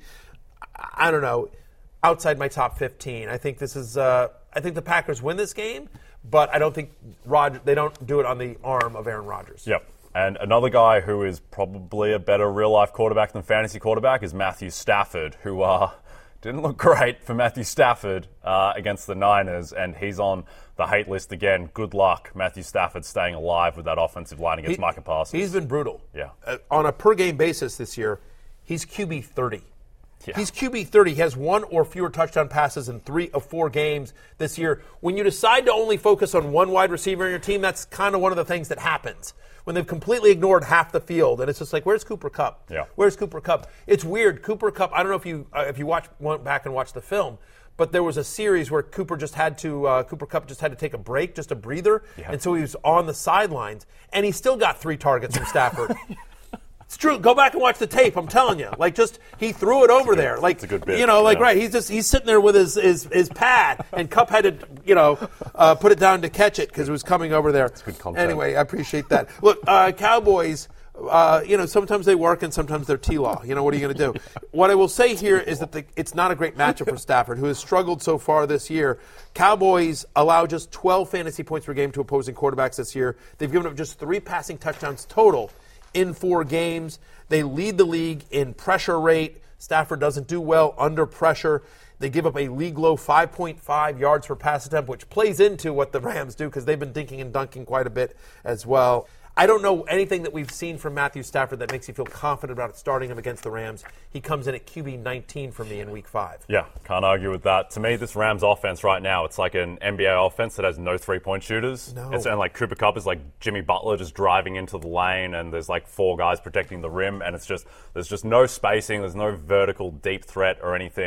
Speaker 5: I don't know. Outside my top fifteen. I think this is. Uh, I think the Packers win this game, but I don't think Rod. They don't do it on the arm of Aaron Rodgers.
Speaker 7: Yep. And another guy who is probably a better real-life quarterback than fantasy quarterback is Matthew Stafford, who uh, didn't look great for Matthew Stafford uh, against the Niners, and he's on the hate list again. Good luck, Matthew Stafford, staying alive with that offensive line against
Speaker 5: He-
Speaker 7: Micah Parsons.
Speaker 5: He's been brutal.
Speaker 7: Yeah.
Speaker 5: Uh, on a per-game basis this year, he's Q B thirty.
Speaker 7: Yeah.
Speaker 5: He's Q B thirty. He has one or fewer touchdown passes in three of four games this year. When you decide to only focus on one wide receiver in your team, that's kind of one of the things that happens. When they've completely ignored half the field, and it's just like, where's Cooper Kupp?
Speaker 7: Yeah.
Speaker 5: Where's Cooper Kupp? It's weird. Cooper Kupp, I don't know if you uh, if you watch went back and watched the film, but there was a series where Cooper just had to uh, Cooper Kupp just had to take a break, just a breather,
Speaker 7: Yeah.
Speaker 5: and so he was on the sidelines, and he still got three targets from Stafford. It's true. Go back and watch the tape. I'm telling you. Like, just he threw it over there. Like,
Speaker 7: it's a good bit,
Speaker 5: you know, like
Speaker 7: yeah.
Speaker 5: right. He's just he's sitting there with his his, his pad, and Kupp had to, you know, uh, put it down to catch it because it was coming over there.
Speaker 7: good content.
Speaker 5: Anyway, I appreciate that. Look, uh, Cowboys. Uh, you know, sometimes they work and sometimes they're T-Law. You know, what are you going to do? What I will say here is that the, it's not a great matchup for Stafford, who has struggled so far this year. Cowboys allow just twelve fantasy points per game to opposing quarterbacks this year. They've given up just three passing touchdowns total in four games. They lead the league in pressure rate. Stafford doesn't do well under pressure. They give up a league low five point five yards per pass attempt, which plays into what the Rams do because they've been dinking and dunking quite a bit as well. I don't know anything that we've seen from Matthew Stafford that makes you feel confident about starting him against the Rams. He comes in at Q B nineteen for me in week five.
Speaker 7: Yeah, can't argue with that. To me, this Rams offense right now, it's like an N B A offense that has no three-point shooters.
Speaker 5: No.
Speaker 7: It's, and like Cooper Kupp is like Jimmy Butler just driving into the lane, and there's like four guys protecting the rim, and it's just there's just no spacing, there's no vertical deep threat or anything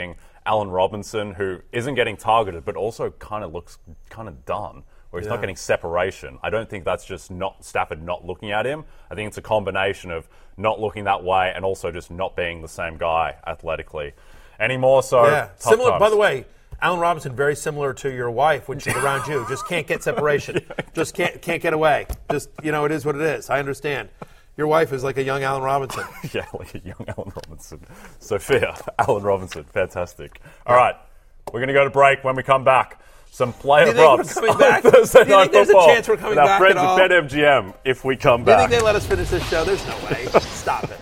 Speaker 7: Allen Robinson, who isn't getting targeted, but also kind of looks kind of done, where he's
Speaker 5: Yeah.
Speaker 7: not getting separation. I don't think that's just not Stafford not looking at him. I think it's a combination of not looking that way and also just not being the same guy athletically. Any more so?
Speaker 5: Yeah,
Speaker 7: tough
Speaker 5: similar.
Speaker 7: times.
Speaker 5: By the way, Allen Robinson, very similar to your wife when she's around you. Just can't get separation. Just can't can't get away. Just, you know, it is what it is. I understand. Your wife is like a young Allen Robinson.
Speaker 7: Yeah, like a young Allen Robinson. Sophia, Allen Robinson, fantastic. All right, we're going to go to break. When we come back, some player
Speaker 5: Do you think
Speaker 7: props
Speaker 5: we're coming
Speaker 7: on
Speaker 5: back?
Speaker 7: Thursday
Speaker 5: Do you
Speaker 7: Night
Speaker 5: think there's a
Speaker 7: Football
Speaker 5: chance we're coming
Speaker 7: with our
Speaker 5: back
Speaker 7: friends
Speaker 5: at all?
Speaker 7: at BetMGM if we come
Speaker 5: Do you
Speaker 7: back.
Speaker 5: think they let us finish this show? There's no way. Stop it.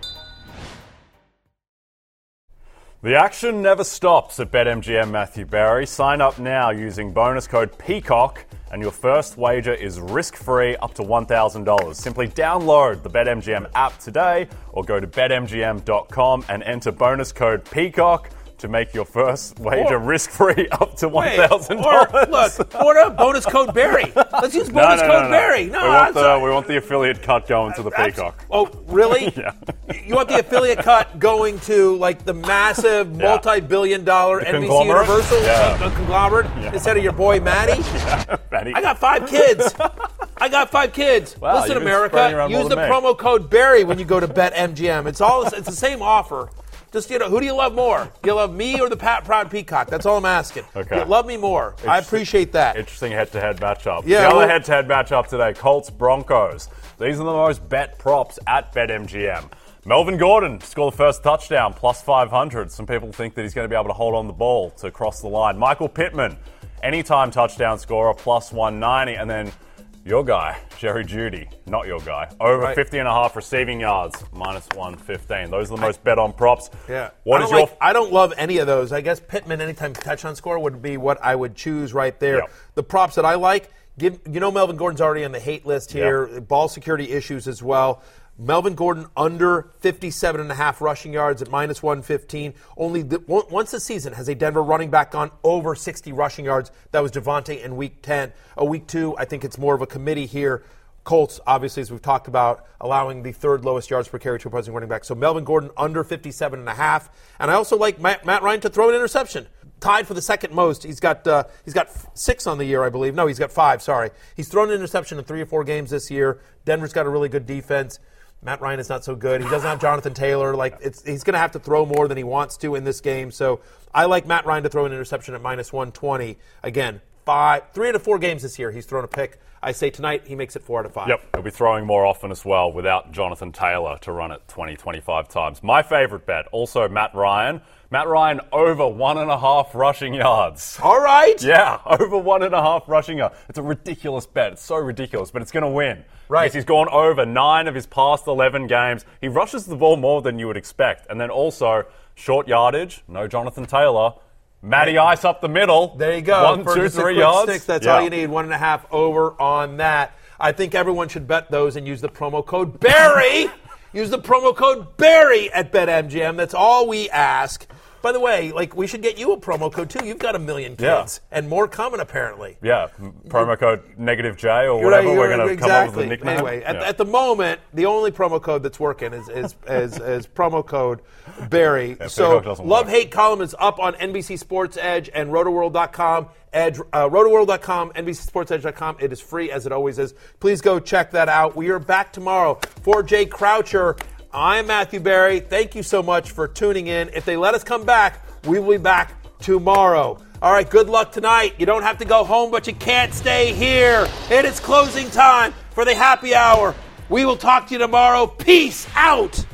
Speaker 7: The action never stops at BetMGM, Matthew Berry. Sign up now using bonus code PEACOCK, and your first wager is risk-free up to one thousand dollars. Simply download the BetMGM app today or go to bet M G M dot com and enter bonus code PEACOCK to make your first wager
Speaker 5: Or-
Speaker 7: risk-free up to one
Speaker 5: Wait,
Speaker 7: thousand
Speaker 5: or,
Speaker 7: dollars.
Speaker 5: look, what a bonus code Barry. Let's use
Speaker 7: No,
Speaker 5: bonus
Speaker 7: no, no,
Speaker 5: code
Speaker 7: no.
Speaker 5: Barry. No,
Speaker 7: we, want
Speaker 5: I'm
Speaker 7: the,
Speaker 5: sorry.
Speaker 7: we want the affiliate cut going to the
Speaker 5: Abs-
Speaker 7: Peacock.
Speaker 5: Oh, really?
Speaker 7: Yeah.
Speaker 5: You want the affiliate cut going to like the massive
Speaker 7: Yeah.
Speaker 5: multi-billion dollar
Speaker 7: The
Speaker 5: N B C
Speaker 7: conglomerate?
Speaker 5: Universal
Speaker 7: Yeah.
Speaker 5: uh, conglomerate instead of your boy Matty?
Speaker 7: Matty.
Speaker 5: I got five kids. I got five kids.
Speaker 7: Wow,
Speaker 5: Listen,
Speaker 7: you've been spreading
Speaker 5: America,
Speaker 7: around more
Speaker 5: use the
Speaker 7: than me.
Speaker 5: promo code Barry when you go to BetMGM. It's all it's the same offer. Just, you know, who do you love more? Do you love me or the Pat Proud Peacock? That's all I'm asking.
Speaker 7: Okay.
Speaker 5: You love me more. I appreciate that.
Speaker 7: Interesting head-to-head matchup.
Speaker 5: Yeah,
Speaker 7: the other
Speaker 5: well-
Speaker 7: head-to-head matchup today, Colts-Broncos. These are the most bet props at BetMGM. Melvin Gordon scored the first touchdown, plus five hundred. Some people think that he's going to be able to hold on the ball to cross the line. Michael Pittman, anytime touchdown scorer, plus one ninety. And then your guy, Jerry Jeudy, not your guy, over
Speaker 5: Right.
Speaker 7: fifty and a half receiving yards, minus one fifteen. Those are the most bet on props.
Speaker 5: Yeah.
Speaker 7: What
Speaker 5: I
Speaker 7: is
Speaker 5: don't
Speaker 7: your...
Speaker 5: like- I don't love any of those. I guess Pittman, anytime touchdown score, would be what I would choose right there.
Speaker 7: Yeah.
Speaker 5: The props that I like, give you know Melvin Gordon's already on the hate list here.
Speaker 7: Yeah.
Speaker 5: Ball security issues as well. Melvin Gordon under fifty-seven and a half rushing yards at minus one fifteen. Only the, once a season has a Denver running back gone over sixty rushing yards. That was Devontae in week ten. A week two, I think it's more of a committee here. Colts, obviously, as we've talked about, allowing the third lowest yards per carry to opposing running back. So Melvin Gordon under fifty-seven and a half. And I also like Matt, Matt Ryan to throw an interception. Tied for the second most. He's got uh, he's got f- six on the year, I believe. No, he's got five. Sorry, he's thrown an interception in three or four games this year. Denver's got a really good defense. Matt Ryan is not so good. He doesn't have Jonathan Taylor. Like it's, he's going to have to throw more than he wants to in this game. So I like Matt Ryan to throw an interception at minus one twenty. Again, five, three out of four games this year he's thrown a pick. I say tonight he makes it four out of five.
Speaker 7: Yep, he'll be throwing more often as well without Jonathan Taylor to run it twenty, twenty-five times. My favorite bet, also Matt Ryan. Matt Ryan over one and a half rushing yards.
Speaker 5: All right.
Speaker 7: Yeah, over one and a half rushing yards. It's a ridiculous bet. It's so ridiculous, but it's going to win.
Speaker 5: Right.
Speaker 7: Because he's gone over nine of his past eleven games. He rushes the ball more than you would expect. And then also, short yardage, no Jonathan Taylor. Matty Ice up the middle.
Speaker 5: There you go.
Speaker 7: One,
Speaker 5: For
Speaker 7: two,
Speaker 5: just a
Speaker 7: three
Speaker 5: quick
Speaker 7: yards.
Speaker 5: Six, that's
Speaker 7: Yeah.
Speaker 5: all you need. One and a half over on that. I think everyone should bet those and use the promo code Barry. Use the promo code Barry at BetMGM. That's all we ask. By the way, like we should get you a promo code too. You've got a million kids
Speaker 7: Yeah.
Speaker 5: and more coming apparently.
Speaker 7: Yeah, m- promo code negative J or
Speaker 5: You're
Speaker 7: whatever.
Speaker 5: right,
Speaker 7: We're
Speaker 5: you're-
Speaker 7: going to come up with a
Speaker 5: exactly.
Speaker 7: nickname.
Speaker 5: Anyway, at,
Speaker 7: Yeah.
Speaker 5: at the moment, the only promo code that's working is is is, is promo code Barry.
Speaker 7: Yeah,
Speaker 5: so
Speaker 7: Peacock doesn't
Speaker 5: Love
Speaker 7: work.
Speaker 5: Hate column is up on N B C Sports Edge and rotoworld dot com. Edge, uh, rotoworld dot com, N B C Sports Edge dot com. It is free as it always is. Please go check that out. We are back tomorrow for Jay Croucher. I'm Matthew Berry. Thank you so much for tuning in. If they let us come back, we will be back tomorrow. All right, good luck tonight. You don't have to go home, but you can't stay here. It is closing time for the happy hour. We will talk to you tomorrow. Peace out.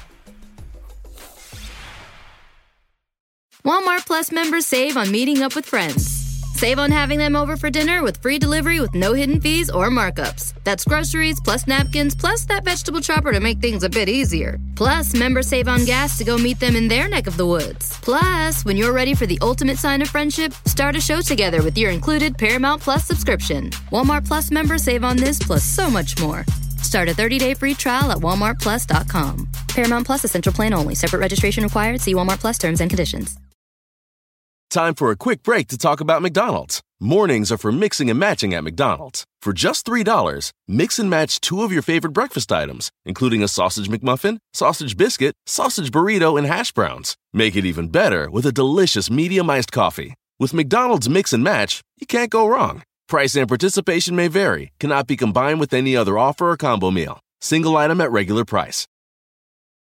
Speaker 9: Walmart Plus members save on meeting up with friends. Save on having them over for dinner with free delivery with no hidden fees or markups. That's groceries plus napkins plus that vegetable chopper to make things a bit easier. Plus, members save on gas to go meet them in their neck of the woods. Plus, when you're ready for the ultimate sign of friendship, start a show together with your included Paramount Plus subscription. Walmart Plus members save on this plus so much more. Start a thirty-day free trial at walmart plus dot com. Paramount Plus Essential Plan only. Separate registration required. See Walmart Plus terms and conditions.
Speaker 2: Time for a quick break to talk about McDonald's. Mornings are for mixing and matching at McDonald's. For just three dollars, mix and match two of your favorite breakfast items, including a sausage McMuffin, sausage biscuit, sausage burrito, and hash browns. Make it even better with a delicious medium iced coffee. With McDonald's Mix and Match, you can't go wrong. Price and participation may vary, cannot be combined with any other offer or combo meal. Single item at regular price.